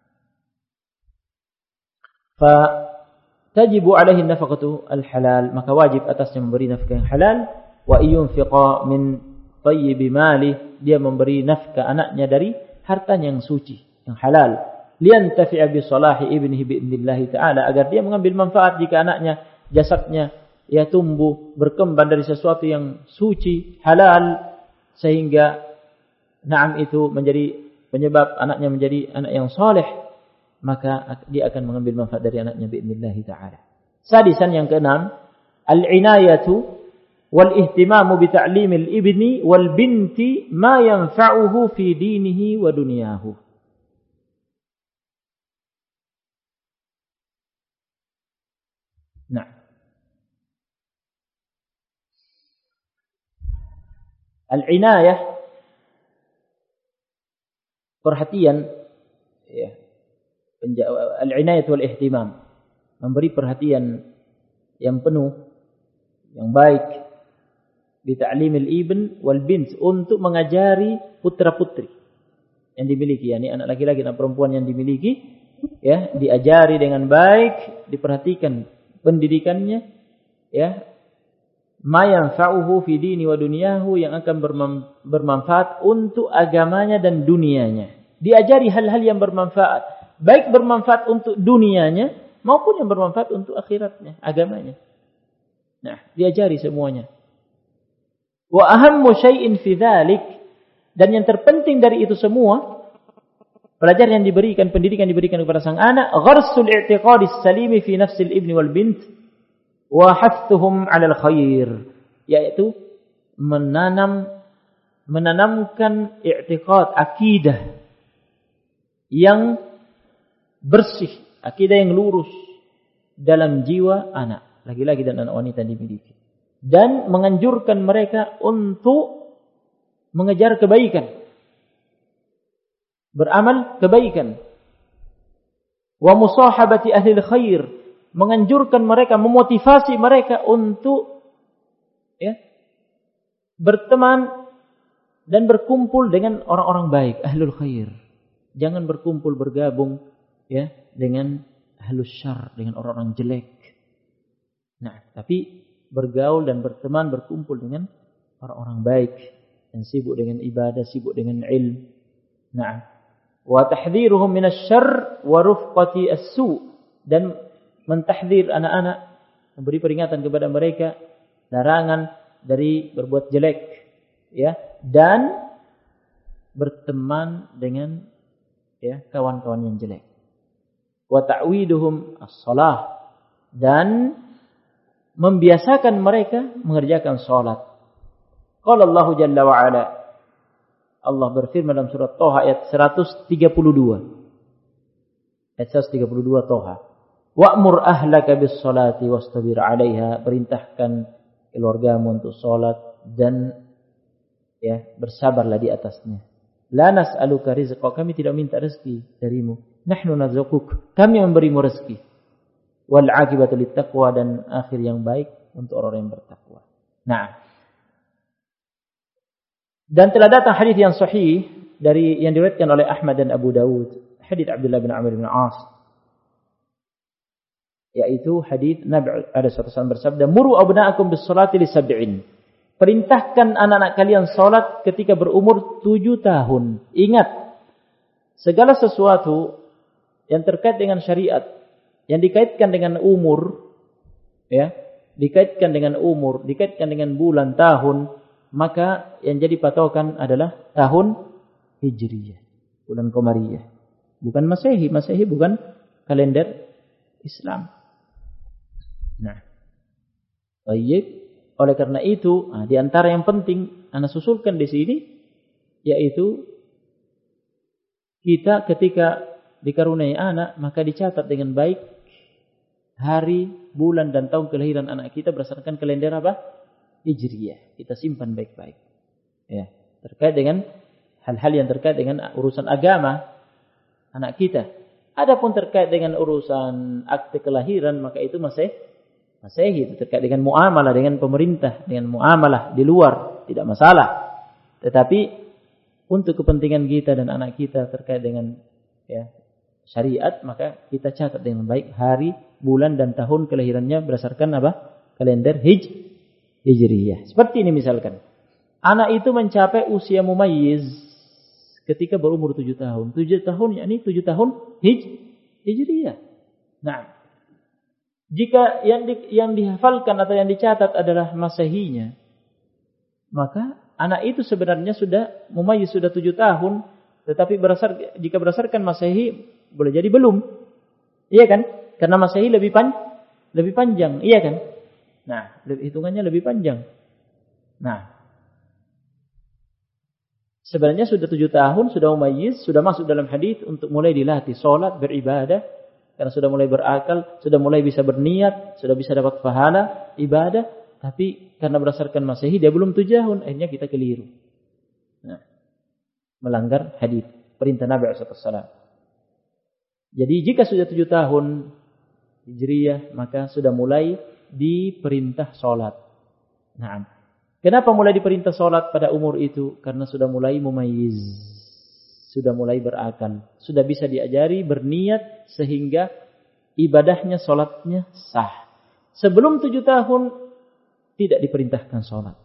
fa tajibu alaihi nafaqatu al-halal, maka wajib atasnya memberi nafkah yang halal. Wa yunfiqa min tayyibi mali, dia memberi nafkah anaknya dari hartanya yang suci, yang halal. Liyantafi'a bi salahi ibnihi bi'idznillah ta'ala, agar dia mengambil manfaat jika anaknya, jasadnya ya tumbuh, berkembang dari sesuatu yang suci, halal, sehingga na'am itu menjadi penyebab anaknya menjadi anak yang saleh, maka dia akan mengambil manfaat dari anaknya bi'idznillah ta'ala. Sadisan yang keenam, al-inayatu wal ihtimamu bi ta'limil ibni wal binti ma yanfa'uhu fi dinihi wa dunyahu. Nah, al-inayah, perhatian, ya, al-inayah wal ihtimam, memberi perhatian yang penuh, yang baik, bi ta'limil ibn wal bint, untuk mengajari putra-putri yang dimiliki, yakni anak laki-laki dan perempuan yang dimiliki, ya, diajari dengan baik, diperhatikan pendidikannya, ya, ma yanfa'uhu fi dini wa dunyahu, yang akan bermanfaat untuk agamanya dan dunianya. Diajari hal-hal yang bermanfaat, baik bermanfaat untuk dunianya maupun yang bermanfaat untuk akhiratnya, agamanya. Nah, diajari semuanya. Wa ahammu syai'in fi dzalik, dan yang terpenting dari itu semua, pelajaran yang diberikan, pendidikan yang diberikan kepada sang anak, gharsul i'tiqadis salimi fi nafsil ibni wal bint wa hathuhum 'alal khair, yaitu menanam menanamkan i'tiqad, akidah yang bersih, akidah yang lurus dalam jiwa anak laki-laki dan anak wanita yang dimiliki, dan menganjurkan mereka untuk mengejar kebaikan, beramal kebaikan. Wa musahabati ahli khair, menganjurkan mereka, memotivasi mereka untuk ya berteman dan berkumpul dengan orang-orang baik, ahlul khair. Jangan berkumpul, bergabung ya dengan ahlus syarr, dengan orang-orang jelek. Nah, tapi bergaul dan berteman, berkumpul dengan orang-orang baik yang sibuk dengan ibadah, sibuk dengan ilmu. Nah, wa tahdhiruhum minasy syarr wa rufqati as-su', dan mentahdzir anak-anak, memberi peringatan kepada mereka, larangan dari berbuat jelek, ya, dan berteman dengan ya kawan-kawan yang jelek. Wa ta'widuhum as-shalah, dan membiasakan mereka mengerjakan salat. Qala Allah Jalla wa Ala, Allah berfirman dalam surat Thaha ayat seratus tiga puluh dua. Ayat seratus tiga puluh dua Thaha. Wa'mur ahlaka bis-salati wastabir 'alaiha, perintahkan keluargamu untuk salat dan ya bersabarlah di atasnya. La nas'aluka rizqa, kami tidak minta rezeki darimu. Nahnu narzuquk, kami memberimu rezeki. Wal 'aqibatu littaqwa, dan akhir yang baik untuk orang yang bertakwa. Nah, dan telah datang hadis yang sahih dari yang diriwayatkan oleh Ahmad dan Abu Dawud, hadis Abdullah bin Amr bin As, yaitu hadis Nabi ada suatu saat bersabda, "Muru abna'akum bis-salati li sab'in." Perintahkan anak-anak kalian salat ketika berumur tujuh tahun. Ingat, segala sesuatu yang terkait dengan syariat, yang dikaitkan dengan umur, ya, dikaitkan dengan umur, dikaitkan dengan bulan, tahun, maka yang jadi patokan adalah tahun Hijriyah, bulan Qamariyah. Bukan Masehi, Masehi bukan kalender Islam. Nah, baik. Oleh karena itu, nah, di antara yang penting ana susulkan di sini, yaitu kita ketika dikaruniai anak, maka dicatat dengan baik hari, bulan, dan tahun kelahiran anak kita berdasarkan kalender apa? Hijriyah. Kita simpan baik-baik. Ya, terkait dengan hal-hal yang terkait dengan urusan agama anak kita. Adapun terkait dengan urusan akte kelahiran, maka itu masih Masehi, itu terkait dengan muamalah dengan pemerintah, dengan muamalah di luar, tidak masalah. Tetapi untuk kepentingan kita dan anak kita terkait dengan ya syariat, maka kita catat dengan baik hari, bulan, dan tahun kelahirannya berdasarkan apa? Kalender hij, Hijriyah. Seperti ini misalkan, anak itu mencapai usia mumayyiz, ketika berumur tujuh tahun. Tujuh tahun, yakni tujuh tahun hij, hijriyah. Nah, jika yang di, yang dihafalkan atau yang dicatat adalah masehinya, maka anak itu sebenarnya sudah mumayyiz, sudah tujuh tahun, tetapi berdasar, jika berdasarkan masehi boleh jadi belum, iya kan? Karena masehi lebih pan, lebih panjang, iya kan? Nah, hitungannya lebih panjang. Nah, sebenarnya sudah tujuh tahun, sudah mumayyiz, sudah masuk dalam hadis untuk mulai dilatih sholat, beribadah, karena sudah mulai berakal, sudah mulai bisa berniat, sudah bisa dapat pahala ibadah, tapi karena berdasarkan masehi dia belum tujuh tahun, akhirnya kita keliru. Nah, melanggar hadis perintah Nabi shallallahu alaihi wasallam. Jadi jika sudah tujuh tahun hijriyah, maka sudah mulai diperintah sholat. Nah, kenapa mulai diperintah sholat pada umur itu? Karena sudah mulai mumayyiz, sudah mulai berakal, sudah bisa diajari berniat sehingga ibadahnya, sholatnya sah. Sebelum tujuh tahun tidak diperintahkan sholat.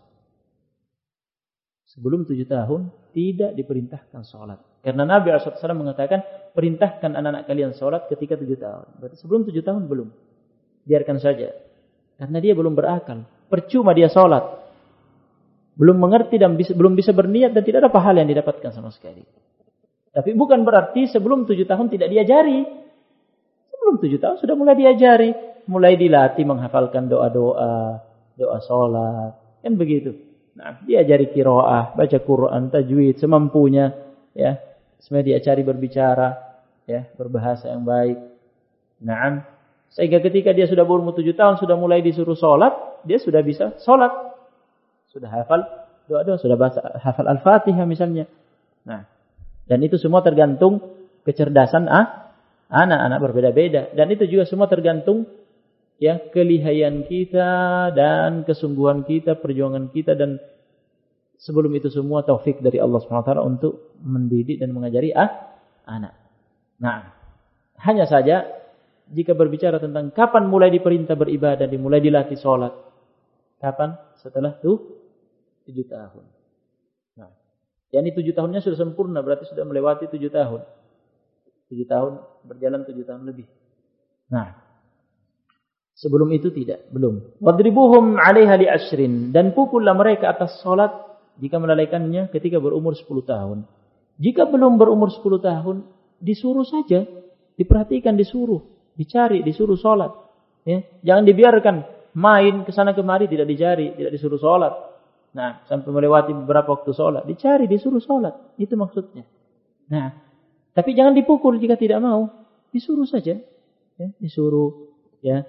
Sebelum tujuh tahun tidak diperintahkan sholat. Karena Nabi shallallahu alaihi wasallam mengatakan, perintahkan anak-anak kalian sholat ketika tujuh tahun. Berarti sebelum tujuh tahun belum. Biarkan saja. Karena dia belum berakal. Percuma dia sholat. Belum mengerti dan bisa, belum bisa berniat dan tidak ada pahala yang didapatkan sama sekali. Tapi bukan berarti sebelum tujuh tahun tidak diajari. Sebelum tujuh tahun sudah mulai diajari. Mulai dilatih menghafalkan doa-doa, doa sholat. Kan begitu. Nah, diajari qiraah, baca Quran, tajwid, semampunya. Ya, semuanya diajari berbicara, ya, berbahasa yang baik. Nah, sehingga ketika dia sudah berumur tujuh tahun, sudah mulai disuruh sholat, dia sudah bisa sholat. Sudah hafal doa-doa, sudah bahasa, hafal Al-Fatihah misalnya. Nah, dan itu semua tergantung kecerdasan ah, anak-anak berbeda-beda. Dan itu juga semua tergantung ya kelihayan kita dan kesungguhan kita, perjuangan kita, dan sebelum itu semua taufik dari Allah subhanahu wa taala untuk mendidik dan mengajari ah, anak. Nah, hanya saja jika berbicara tentang kapan mulai diperintah beribadah, dimulai dilatih sholat, kapan? Setelah tuh tujuh tahun. Nah, yakni tujuh tahunnya sudah sempurna, berarti sudah melewati tujuh tahun. Tujuh tahun berjalan tujuh tahun lebih. Nah, sebelum itu tidak, belum. Wadribuhum alaiha li ashrin, dan pukullah mereka atas sholat jika melalaikannya ketika berumur sepuluh tahun. Jika belum berumur sepuluh tahun, disuruh saja, diperhatikan, disuruh, dicari, disuruh sholat. Ya, jangan dibiarkan main kesana kemari, tidak dicari, tidak disuruh sholat. Nah, sampai melewati beberapa waktu sholat, dicari, disuruh sholat. Itu maksudnya. Nah, tapi jangan dipukul jika tidak mau, disuruh saja, ya, disuruh, ya.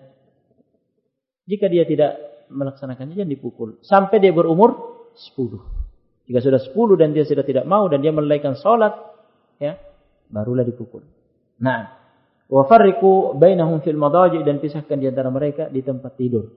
Jika dia tidak melaksanakannya, jangan dipukul sampai dia berumur sepuluh. Jika sudah sepuluh dan dia sudah tidak mau dan dia melalaikan sholat, ya, barulah dipukul. Nah, wa farriqu bainahum fil madaji', dan pisahkan di antara mereka di tempat tidur.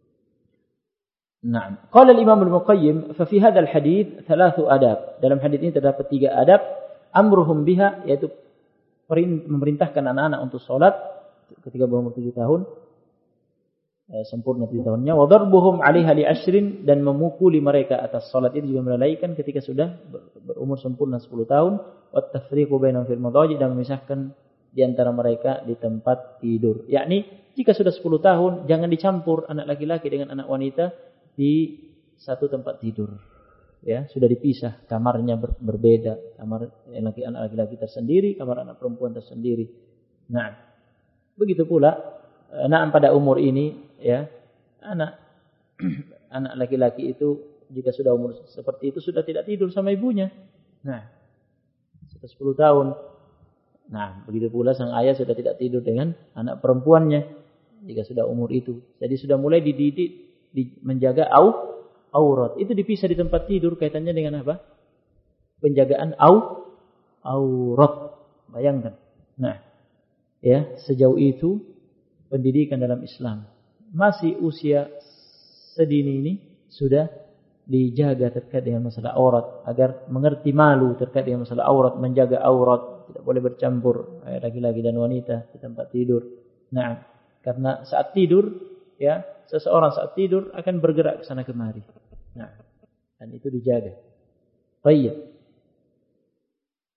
Nah, qala al-Imam al-Muqayyim, fa fi hadzal hadits thalathu adab. Dalam hadis ini terdapat tiga adab, amruhum biha, yaitu memerintahkan anak-anak untuk sholat ketika berumur tujuh tahun. Eh, sempurna tujuh tahunnya, wa darbuhum 'alaiha li ashrin, dan memukuli mereka atas salat itu juga melalaikan ketika sudah berumur sempurna sepuluh tahun, wa tafriqu bainahum fil madaji', dan memisahkan di antara mereka di tempat tidur. Yakni jika sudah sepuluh tahun jangan dicampur anak laki-laki dengan anak wanita di satu tempat tidur. Ya, sudah dipisah, kamarnya ber- berbeda, kamar anak laki-laki tersendiri, kamar anak perempuan tersendiri. Nah, begitu pula anak pada umur ini, ya, anak anak laki-laki itu jika sudah umur seperti itu sudah tidak tidur sama ibunya. Nah, sudah sepuluh tahun. Nah, begitu pula sang ayah sudah tidak tidur dengan anak perempuannya jika sudah umur itu. Jadi sudah mulai dididik di, menjaga au, aurat. Itu dipisah di tempat tidur, kaitannya dengan apa? Penjagaan au, aurat. Bayangkan. Nah, ya, sejauh itu pendidikan dalam Islam. Masih usia sedini ini sudah dijaga terkait dengan masalah aurat, agar mengerti malu terkait dengan masalah aurat, menjaga aurat, tidak boleh bercampur laki-laki dan wanita di tempat tidur. Nah, karena saat tidur, ya, seseorang saat tidur akan bergerak ke sana kemari. Nah, dan itu dijaga. Baik.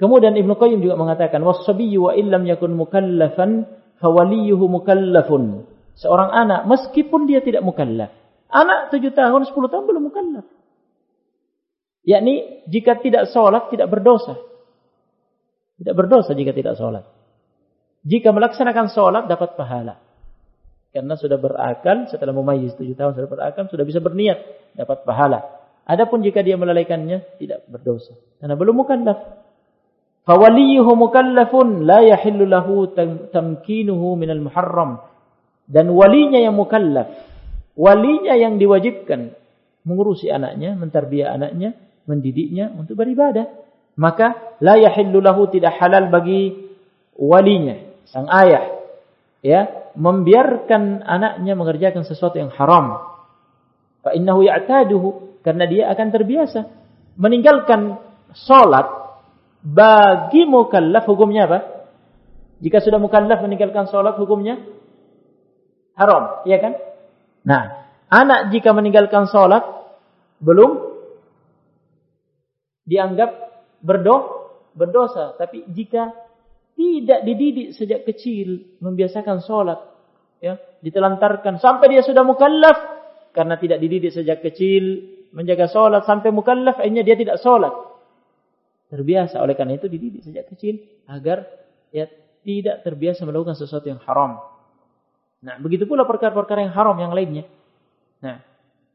Kemudian Ibnu Qayyim juga mengatakan was-sabiyyu wa illam yakun mukallafan fawaliyuhu mukallafun. Seorang anak meskipun dia tidak mukallaf. Anak tujuh tahun, sepuluh tahun belum mukallaf. Yakni jika tidak sholat tidak berdosa. Tidak berdosa jika tidak sholat. Jika melaksanakan sholat dapat pahala. Karena sudah berakal, setelah mumayyiz tujuh tahun sudah berakal, sudah bisa berniat, dapat pahala. Adapun jika dia melalaikannya tidak berdosa. Karena belum mukallaf. Fawaliyuhu mukallafun la yahillu lahu tamkinuhu minal muharram. Dan walinya yang mukallaf, walinya yang diwajibkan mengurusi anaknya, mentarbiyah anaknya, mendidiknya untuk beribadah. Maka la yahillu lahu, tidak halal bagi walinya, sang ayah, ya, membiarkan anaknya mengerjakan sesuatu yang haram. Fa innahu ya'taduhu, karena dia akan terbiasa. Meninggalkan salat bagi mukallaf hukumnya apa? Jika sudah mukallaf meninggalkan salat hukumnya haram, iya kan? Nah, anak jika meninggalkan salat belum dianggap berdoa, berdosa, tapi jika tidak dididik sejak kecil membiasakan salat, ya, ditelantarkan sampai dia sudah mukallaf, karena tidak dididik sejak kecil menjaga salat sampai mukallaf, akhirnya dia tidak salat. Terbiasa, oleh karena itu dididik sejak kecil agar ya tidak terbiasa melakukan sesuatu yang haram. Nah, begitu pula perkara-perkara yang haram yang lainnya. Nah,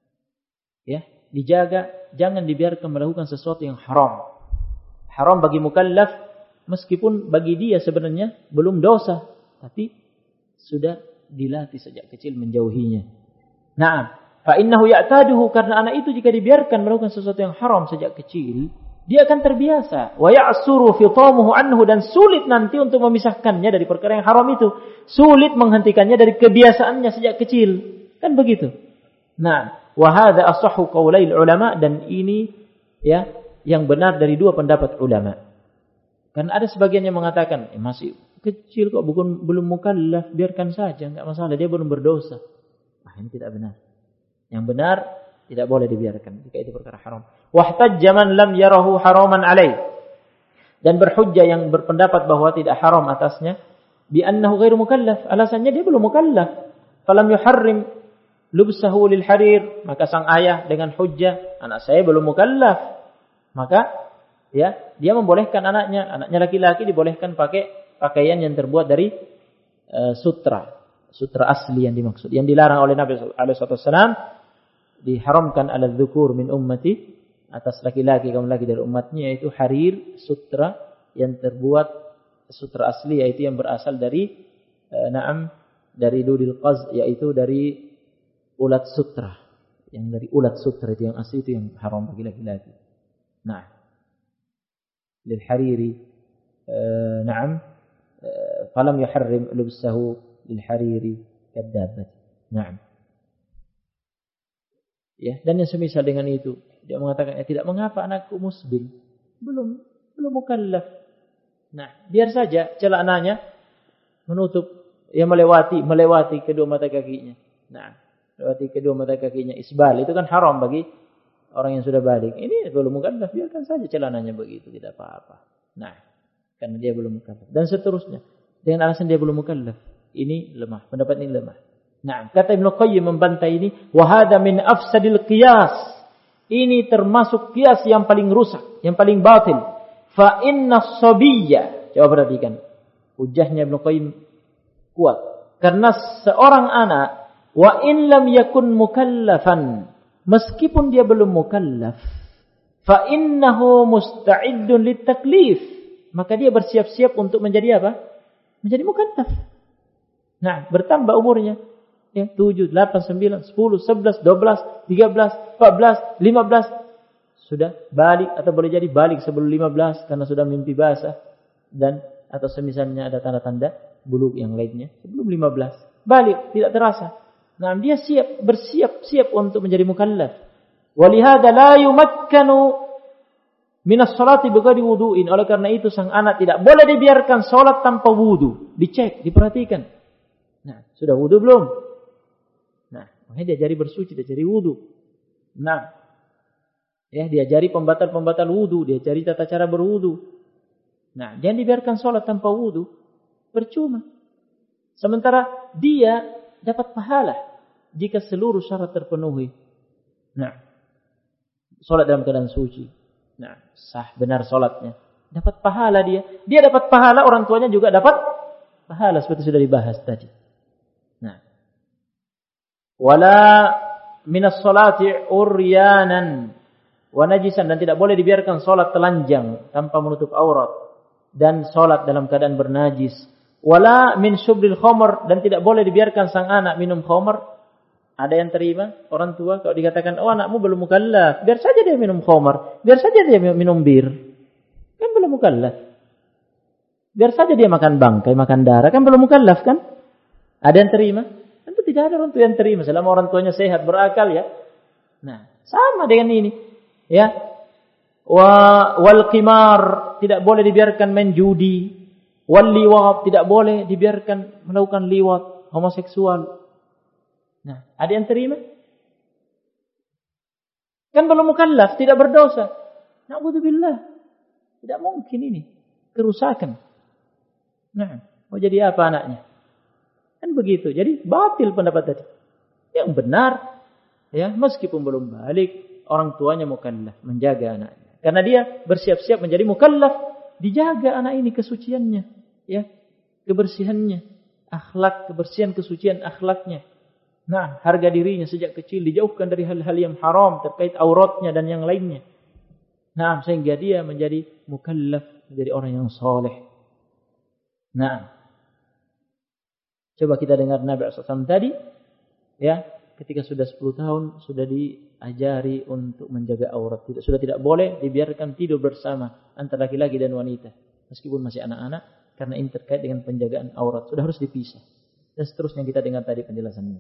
ya, dijaga, jangan dibiarkan melakukan sesuatu yang haram. Haram bagi mukallaf, meskipun bagi dia sebenarnya belum dosa, tapi sudah dilatih sejak kecil menjauhinya. Nah, fa innahu ya'taduhu, karena anak itu jika dibiarkan melakukan sesuatu yang haram sejak kecil, dia akan terbiasa. Wa ya'suru fitamuhu anhu, dan sulit nanti untuk memisahkannya dari perkara yang haram itu. Sulit menghentikannya dari kebiasaannya sejak kecil. Kan begitu. Nah, wa hadza ashahhu qaulail ulama, dan ini ya yang benar dari dua pendapat ulama. Kan ada sebagian yang mengatakan, eh, masih kecil kok, bukan belum mukallaf, biarkan saja, enggak masalah, dia belum berdosa. Nah, ini tidak benar. Yang benar tidak boleh dibiarkan jika itu perkara haram. Wahtajja man lam yarahu haraman alaih, dan berhujjah yang berpendapat bahwa tidak haram atasnya, bi annahu ghairu mukallaf, alasannya dia belum mukallaf. Falam yuharrim lubsahu lil harir, maka sang ayah dengan hujjah, anak saya belum mukallaf, maka ya dia membolehkan anaknya, anaknya laki-laki dibolehkan pakai pakaian yang terbuat dari uh, sutra, sutra asli yang dimaksud. Yang dilarang oleh Nabi alaihi wasallam, diharamkan ala dzukur min ummati, atas laki-laki kaum laki dari umatnya, yaitu harir, sutra yang terbuat sutra asli, yaitu yang berasal dari uh, na'am dari dudil qaz, yaitu dari ulat sutra. Yang dari ulat sutra itu yang asli, itu yang haram bagi laki-laki. Nah, lil hariri uh, na'am uh, falam yuharrim lubsahu lil hariri kadzabat. Na'am. Ya, dan yang semisal dengan itu, dia mengatakan, ya, tidak mengapa anakku musbil, belum belum mukallaf. Nah, biar saja celananya menutup, ya melewati melewati kedua mata kakinya. Nah, melewati kedua mata kakinya, isbal itu kan haram bagi orang yang sudah balik. Ini belum mukallaf, biarkan saja celananya begitu, tidak apa-apa. Nah, karena dia belum mukallaf, dan seterusnya dengan alasan dia belum mukallaf. Ini lemah, pendapat ini lemah. Nah, kata Ibnu Qayyim membantai ini, wa hadza min afsadil qiyas. Ini termasuk qiyas yang paling rusak, yang paling batil. Fa inna as-sabiyya, coba perhatikan. Hujahnya Ibnu Qayyim kuat. Karena seorang anak, wa in lam yakun mukallafan, meskipun dia belum mukallaf, fa innahu musta'iddun litaklif, maka dia bersiap-siap untuk menjadi apa? Menjadi mukallaf. Nah, bertambah umurnya. Ya, tujuh, delapan, sembilan, sepuluh, sebelas, dua belas, tiga belas, empat belas, lima belas. Sudah balik, atau boleh jadi balik sebelum lima belas karena sudah mimpi basah, dan atau semisalnya ada tanda-tanda buluk yang lainnya sebelum lima belas. Balik, tidak terasa. Nah, dia siap, bersiap-siap untuk menjadi mukallaf. Walihada la yumakkanu minas salati bighairi wudu'in. Oleh karena itu sang anak tidak boleh dibiarkan salat tanpa wudu. Dicek, diperhatikan. Nah, sudah wudu belum? Nah, makanya diajari bersuci, diajari wudu. Nah, ya, diajari pembatal-pembatal wudu, diajari tata cara berwudu. Nah, jangan dibiarkan sholat tanpa wudu. Percuma. Sementara dia dapat pahala jika seluruh syarat terpenuhi. Nah, sholat dalam keadaan suci. Nah, sah benar sholatnya. Dapat pahala dia. Dia dapat pahala, orang tuanya juga dapat pahala seperti sudah dibahas tadi. Nah, wala minas sholati uryanan wa najisan, dan tidak boleh dibiarkan sholat telanjang tanpa menutup aurat dan sholat dalam keadaan bernajis. Wala min syubril khamr, dan tidak boleh dibiarkan sang anak minum khamr. Ada yang terima orang tua kalau dikatakan, oh anakmu belum mukallaf, biar saja dia minum khamr, biar saja dia minum bir, kan belum mukallaf. Biar saja dia makan bangkai, makan darah, kan belum mukallaf kan? Ada yang terima? Tentu tidak ada orang tua yang terima selama orang tuanya sehat, berakal ya. Nah, sama dengan ini. Ya, wa wal qimar, tidak boleh dibiarkan main judi, wal liwat, tidak boleh dibiarkan melakukan liwat, homoseksual. Nah, ada yang terima? Kan belum mukallaf, tidak berdosa. Na'udzubillah. Tidak mungkin ini kerusakan. Nah, mau jadi apa anaknya? Kan begitu. Jadi batil pendapat tadi. Yang benar, ya, meskipun belum balik, orang tuanya mukallaf menjaga anaknya. Karena dia bersiap-siap menjadi mukallaf, dijaga anak ini kesuciannya, ya, kebersihannya, akhlak, kebersihan, kesucian akhlaknya. Nah, harga dirinya sejak kecil dijauhkan dari hal-hal yang haram terkait auratnya dan yang lainnya. Nah, sehingga dia menjadi mukallaf, menjadi orang yang soleh. Nah, coba kita dengar Nabi shallallahu alaihi wasallam tadi, ya, ketika sudah sepuluh tahun sudah diajari untuk menjaga aurat. Tidak, sudah tidak boleh dibiarkan tidur bersama antara laki-laki dan wanita. Meskipun masih anak-anak, karena ini terkait dengan penjagaan aurat. Sudah harus dipisah. Dan seterusnya kita dengar tadi penjelasannya.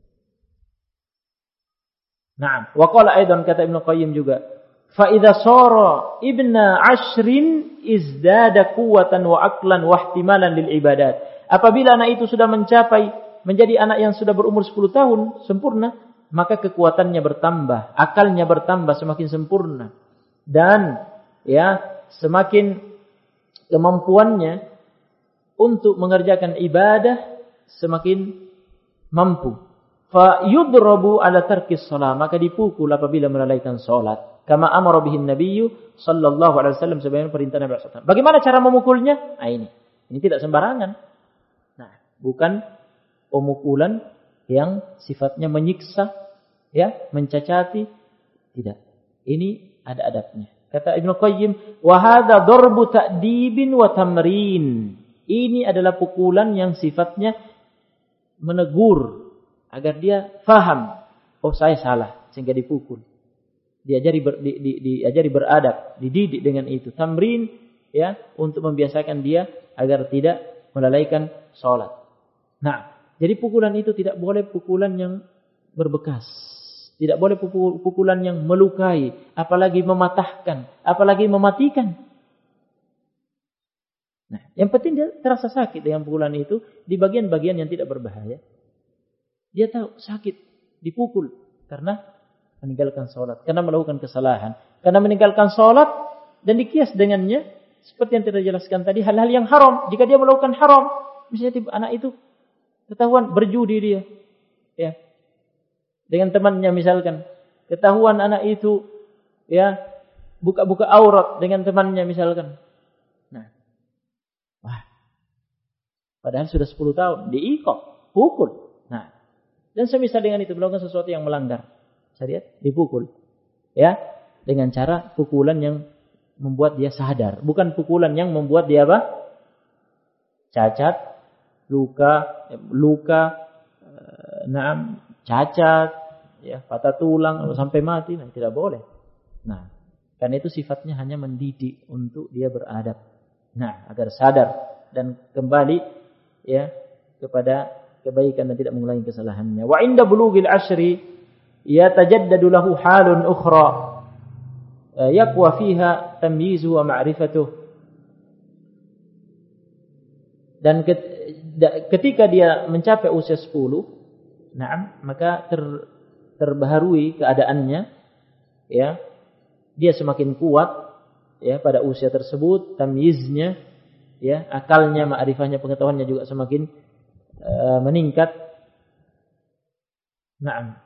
Nah, wa qala aidan, kata Ibnu Qayyim juga, fa idza sara ibna ashrin izdada quwwatan wa aqlan wa ihtimalan lil ibadat. Apabila anak itu sudah mencapai menjadi anak yang sudah berumur sepuluh tahun sempurna, maka kekuatannya bertambah, akalnya bertambah semakin sempurna, dan ya semakin kemampuannya untuk mengerjakan ibadah semakin mampu. Fa yudrabu ala tarkis shalah, maka dipukul apabila melalaikan salat. Kama amara bihin nabiyyu sallallahu alaihi wasallam, sebagaimana perintah Nabi sallallahu alaihi wasallam. Bagaimana cara memukulnya? Nah, ini. Ini tidak sembarangan. Nah, bukan pemukulan yang sifatnya menyiksa, ya, mencacati, tidak. Ini ada adabnya. Kata Ibnu Qayyim, wa hadza darbu ta'dibin wa tamrin. Ini adalah pukulan yang sifatnya menegur agar dia faham, oh saya salah, sehingga dipukul. Diajari ber, di, di, diajari beradab, dididik dengan itu. Tamrin, ya, untuk membiasakan dia agar tidak melalaikan salat. Nah, jadi pukulan itu tidak boleh pukulan yang berbekas. Tidak boleh pukulan yang melukai, apalagi mematahkan, apalagi mematikan. Nah, yang penting dia terasa sakit dengan pukulan itu di bagian-bagian yang tidak berbahaya. Dia tahu sakit, dipukul karena meninggalkan sholat, karena melakukan kesalahan, karena meninggalkan sholat, dan dikias dengannya seperti yang kita jelaskan tadi, hal-hal yang haram. Jika dia melakukan haram, misalnya anak itu ketahuan berjudi dia, ya, dengan temannya misalkan, ketahuan anak itu, ya, buka-buka aurat dengan temannya misalkan. Nah, wah, padahal sudah sepuluh tahun, diikop, pukul. Nah, dan semisal dengan itu melakukan sesuatu yang melanggar syariat, dipukul, ya, dengan cara pukulan yang membuat dia sadar, bukan pukulan yang membuat dia apa? Cacat, luka, luka, eh, naam, cacat, ya, patah tulang atau sampai mati, nah, tidak boleh. Nah, karena itu sifatnya hanya mendidik untuk dia beradab. Nah, agar sadar dan kembali, ya, kepada kebaikan dan tidak mengulangi kesalahannya. Wa inda bulughil ashri yatajaddadu lahu halun ukhra yaqwa fiha tamyizu wa ma'rifatuh. Dan ketika dia mencapai usia sepuluh, nah, maka ter, terbaharui keadaannya, ya, dia semakin kuat, ya pada usia tersebut, tamyiznya, ya, akalnya, ma'rifahnya, pengetahuannya juga semakin uh, meningkat. Naam.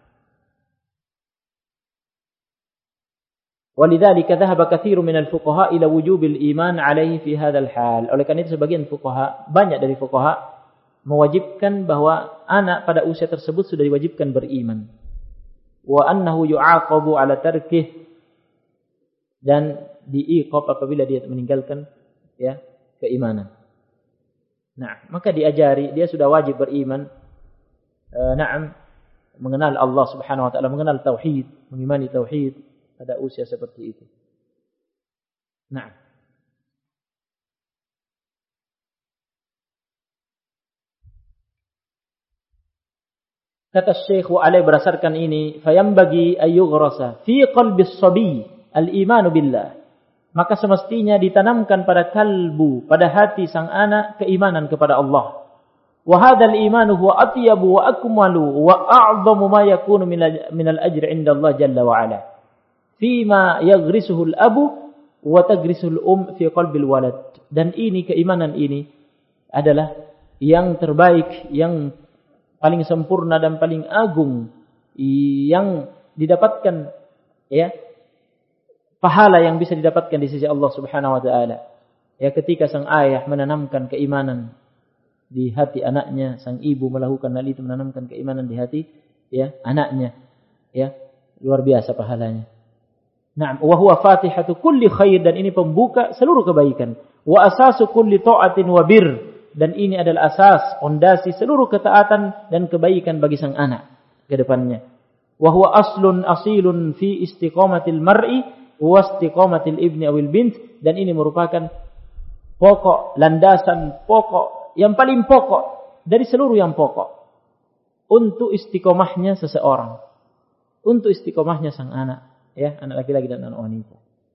Walidzalika dhahaba katsirun minal fuqaha ila wujubil iman 'alaihi fi hadzal hal. Oleh karena itu sebagian fuqaha, banyak dari fuqaha mewajibkan bahwa anak pada usia tersebut sudah diwajibkan beriman. Wa annahu yu'aqabu 'ala tarkih, dan diiqab apabila dia meninggalkan, ya, keimanan. Nah, maka diajari dia sudah wajib beriman. E, na'am, mengenal Allah Subhanahu wa taala, mengenal tauhid, mengimani tauhid pada usia seperti itu. Nah, kata Syekh wa alai berdasarkan ini, fayambagi ayyughrasa fi qalbi as-sabi al-iman billah. Maka semestinya ditanamkan pada kalbu, pada hati sang anak keimanan kepada Allah. Wa hadzal iman huwa atyabu wa akmalu wa a'zamu ma yakunu min al-ajri 'inda Allah jalla wa 'ala. Fima yagrisuhu al-abu wa tagrisuhu al-um fi qalbil walad. Dan ini, keimanan ini adalah yang terbaik, yang paling sempurna dan paling agung yang didapatkan, ya, pahala yang bisa didapatkan di sisi Allah Subhanahu wa taala. Ya, ketika sang ayah menanamkan keimanan di hati anaknya, sang ibu melakukan hal itu, menanamkan keimanan di hati, ya, anaknya, ya, luar biasa pahalanya. Naam, wa huwa fatihatu kulli khair, dan ini pembuka seluruh kebaikan. Wa asasu kulli ta'atin wa bir, dan ini adalah asas, fondasi seluruh ketaatan dan kebaikan bagi sang anak ke depannya. Wa huwa aslun asilun fi istiqamatil mar'i wa istiqamatil ibni awil bint, dan ini merupakan pokok, landasan pokok yang paling pokok dari seluruh yang pokok untuk istiqomahnya seseorang, untuk istiqomahnya sang anak, ya, anak laki-laki dan anak wanita.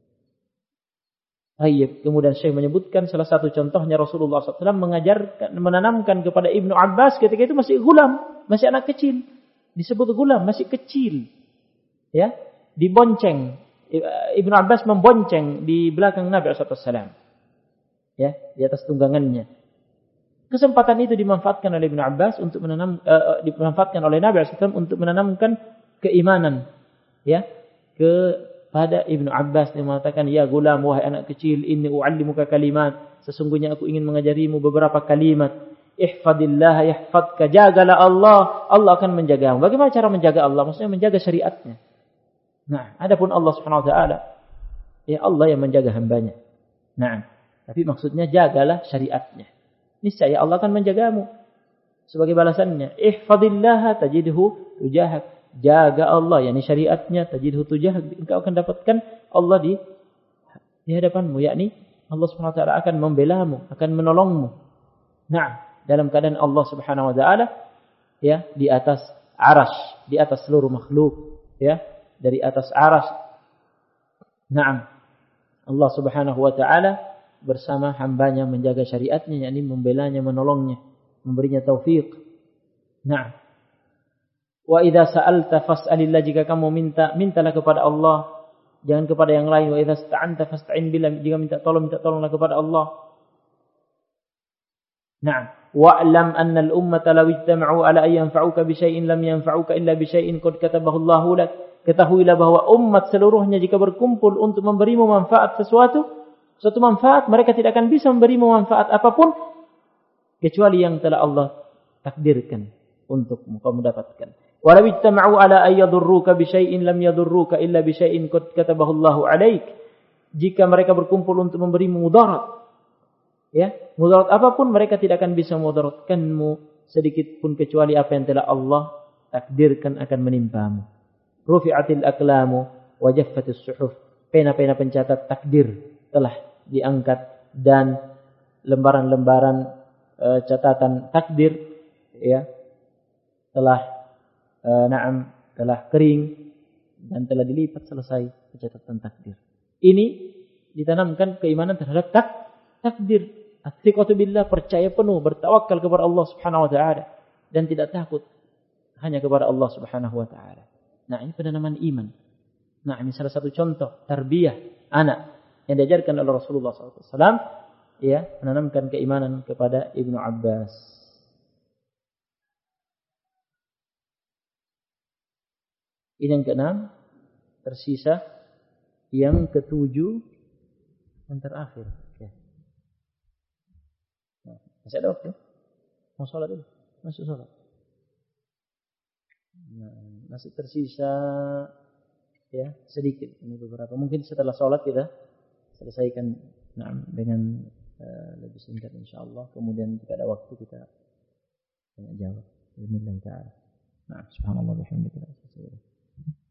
Baik, kemudian Syekh menyebutkan salah satu contohnya Rasulullah shallallahu alaihi wasallam mengajarkan, menanamkan kepada Ibnu Abbas ketika itu masih gulam, masih anak kecil, disebut gulam, masih kecil, ya, dibonceng. Ibnu Abbas membonceng di belakang Nabi shallallahu alaihi wasallam, ya, di atas tunggangannya. Kesempatan itu dimanfaatkan oleh Ibnu Abbas untuk menanam, uh, dimanfaatkan oleh Nabi shallallahu alaihi wasallam untuk menanamkan keimanan, ya, kepada Ibnu Abbas. Dia mengatakan, ya gulam, wahai anak kecil, inni u'allimuka kalimat, sesungguhnya aku ingin mengajarimu beberapa kalimat. Ihfadillah yahfadka, jagalah Allah, Allah akan menjagamu. Bagaimana cara menjaga Allah? Maksudnya menjaga syariatnya. Nah, adapun Allah Subhanahu wa taala, ya, Allah yang menjaga hambanya. Nah, tapi maksudnya jagalah syariatnya. Niscaya Allah akan menjagamu. Sebagai balasannya, ihfadillah tajidhu tujahak. Jaga Allah, yakni syariatnya, tajidhu tujahak. Engkau akan dapatkan Allah di di hadapanmu, yakni Allah Subhanahu wa taala akan membelamu, akan menolongmu. Nah, dalam keadaan Allah Subhanahu wa taala, ya, di atas arasy, di atas seluruh makhluk, ya, dari atas arasy. Naam. Allah Subhanahu wa taala bersama hambanya menjaga syariatnya, yakni membelanya, menolongnya, memberinya taufik. Naam. Wa idza sa'alta fas'alillah, jika kamu minta, mintalah kepada Allah, jangan kepada yang lain. Wa idza sta'anta fasta'in billah, jika minta tolong, minta tolonglah kepada Allah. Naam. Wa'lam anna al-ummata law ijtama'u ala an yanfa'uka bi syai'in lam yanfa'uka illa bi syai'in qad katabahu Allahu lak. Ketahuilah bahwa umat seluruhnya jika berkumpul untuk memberimu manfaat sesuatu, suatu manfaat, mereka tidak akan bisa memberimu manfaat apapun kecuali yang telah Allah takdirkan untukmu kamu dapatkan. Walau ijtama'u ala ay yadurruka bi syai'in lam yadurruka illa bi syai'in qad katabahu Allahu 'alaik. Jika mereka berkumpul untuk memberimu mudarat, ya, mudarat apapun, mereka tidak akan bisa mudaratkanmu sedikit pun kecuali apa yang telah Allah takdirkan akan menimpamu. Rufi'atil aqlamu wa jaffatis suhuf. Pena-pena pencatat takdir telah diangkat dan lembaran-lembaran e, catatan takdir, ya, telah e, na'am telah kering dan telah dilipat, selesai catatan takdir. Ini ditanamkan keimanan terhadap tak, takdir. At-thiqatu billah, percaya penuh, bertawakal kepada Allah Subhanahu wa taala dan tidak takut hanya kepada Allah Subhanahu wa taala. Nah, ini penanaman iman. Nah, ini salah satu contoh tarbiyah anak yang diajarkan oleh Rasulullah shallallahu alaihi wasallam, ya, menanamkan keimanan kepada Ibnu Abbas. Ini yang keenam. Tersisa yang ketujuh yang terakhir. Ya. Nah, masih ada waktu? Mau sholat dulu? Masuk sholat. Nah, masih tersisa ya sedikit. Ini beberapa. Mungkin setelah sholat kita selesaikan nah, dengan uh, lebih singkat insyaallah. Kemudian jika ada waktu kita jawab. Bismillah ta'ala. Nah, subhanallah bihamdika.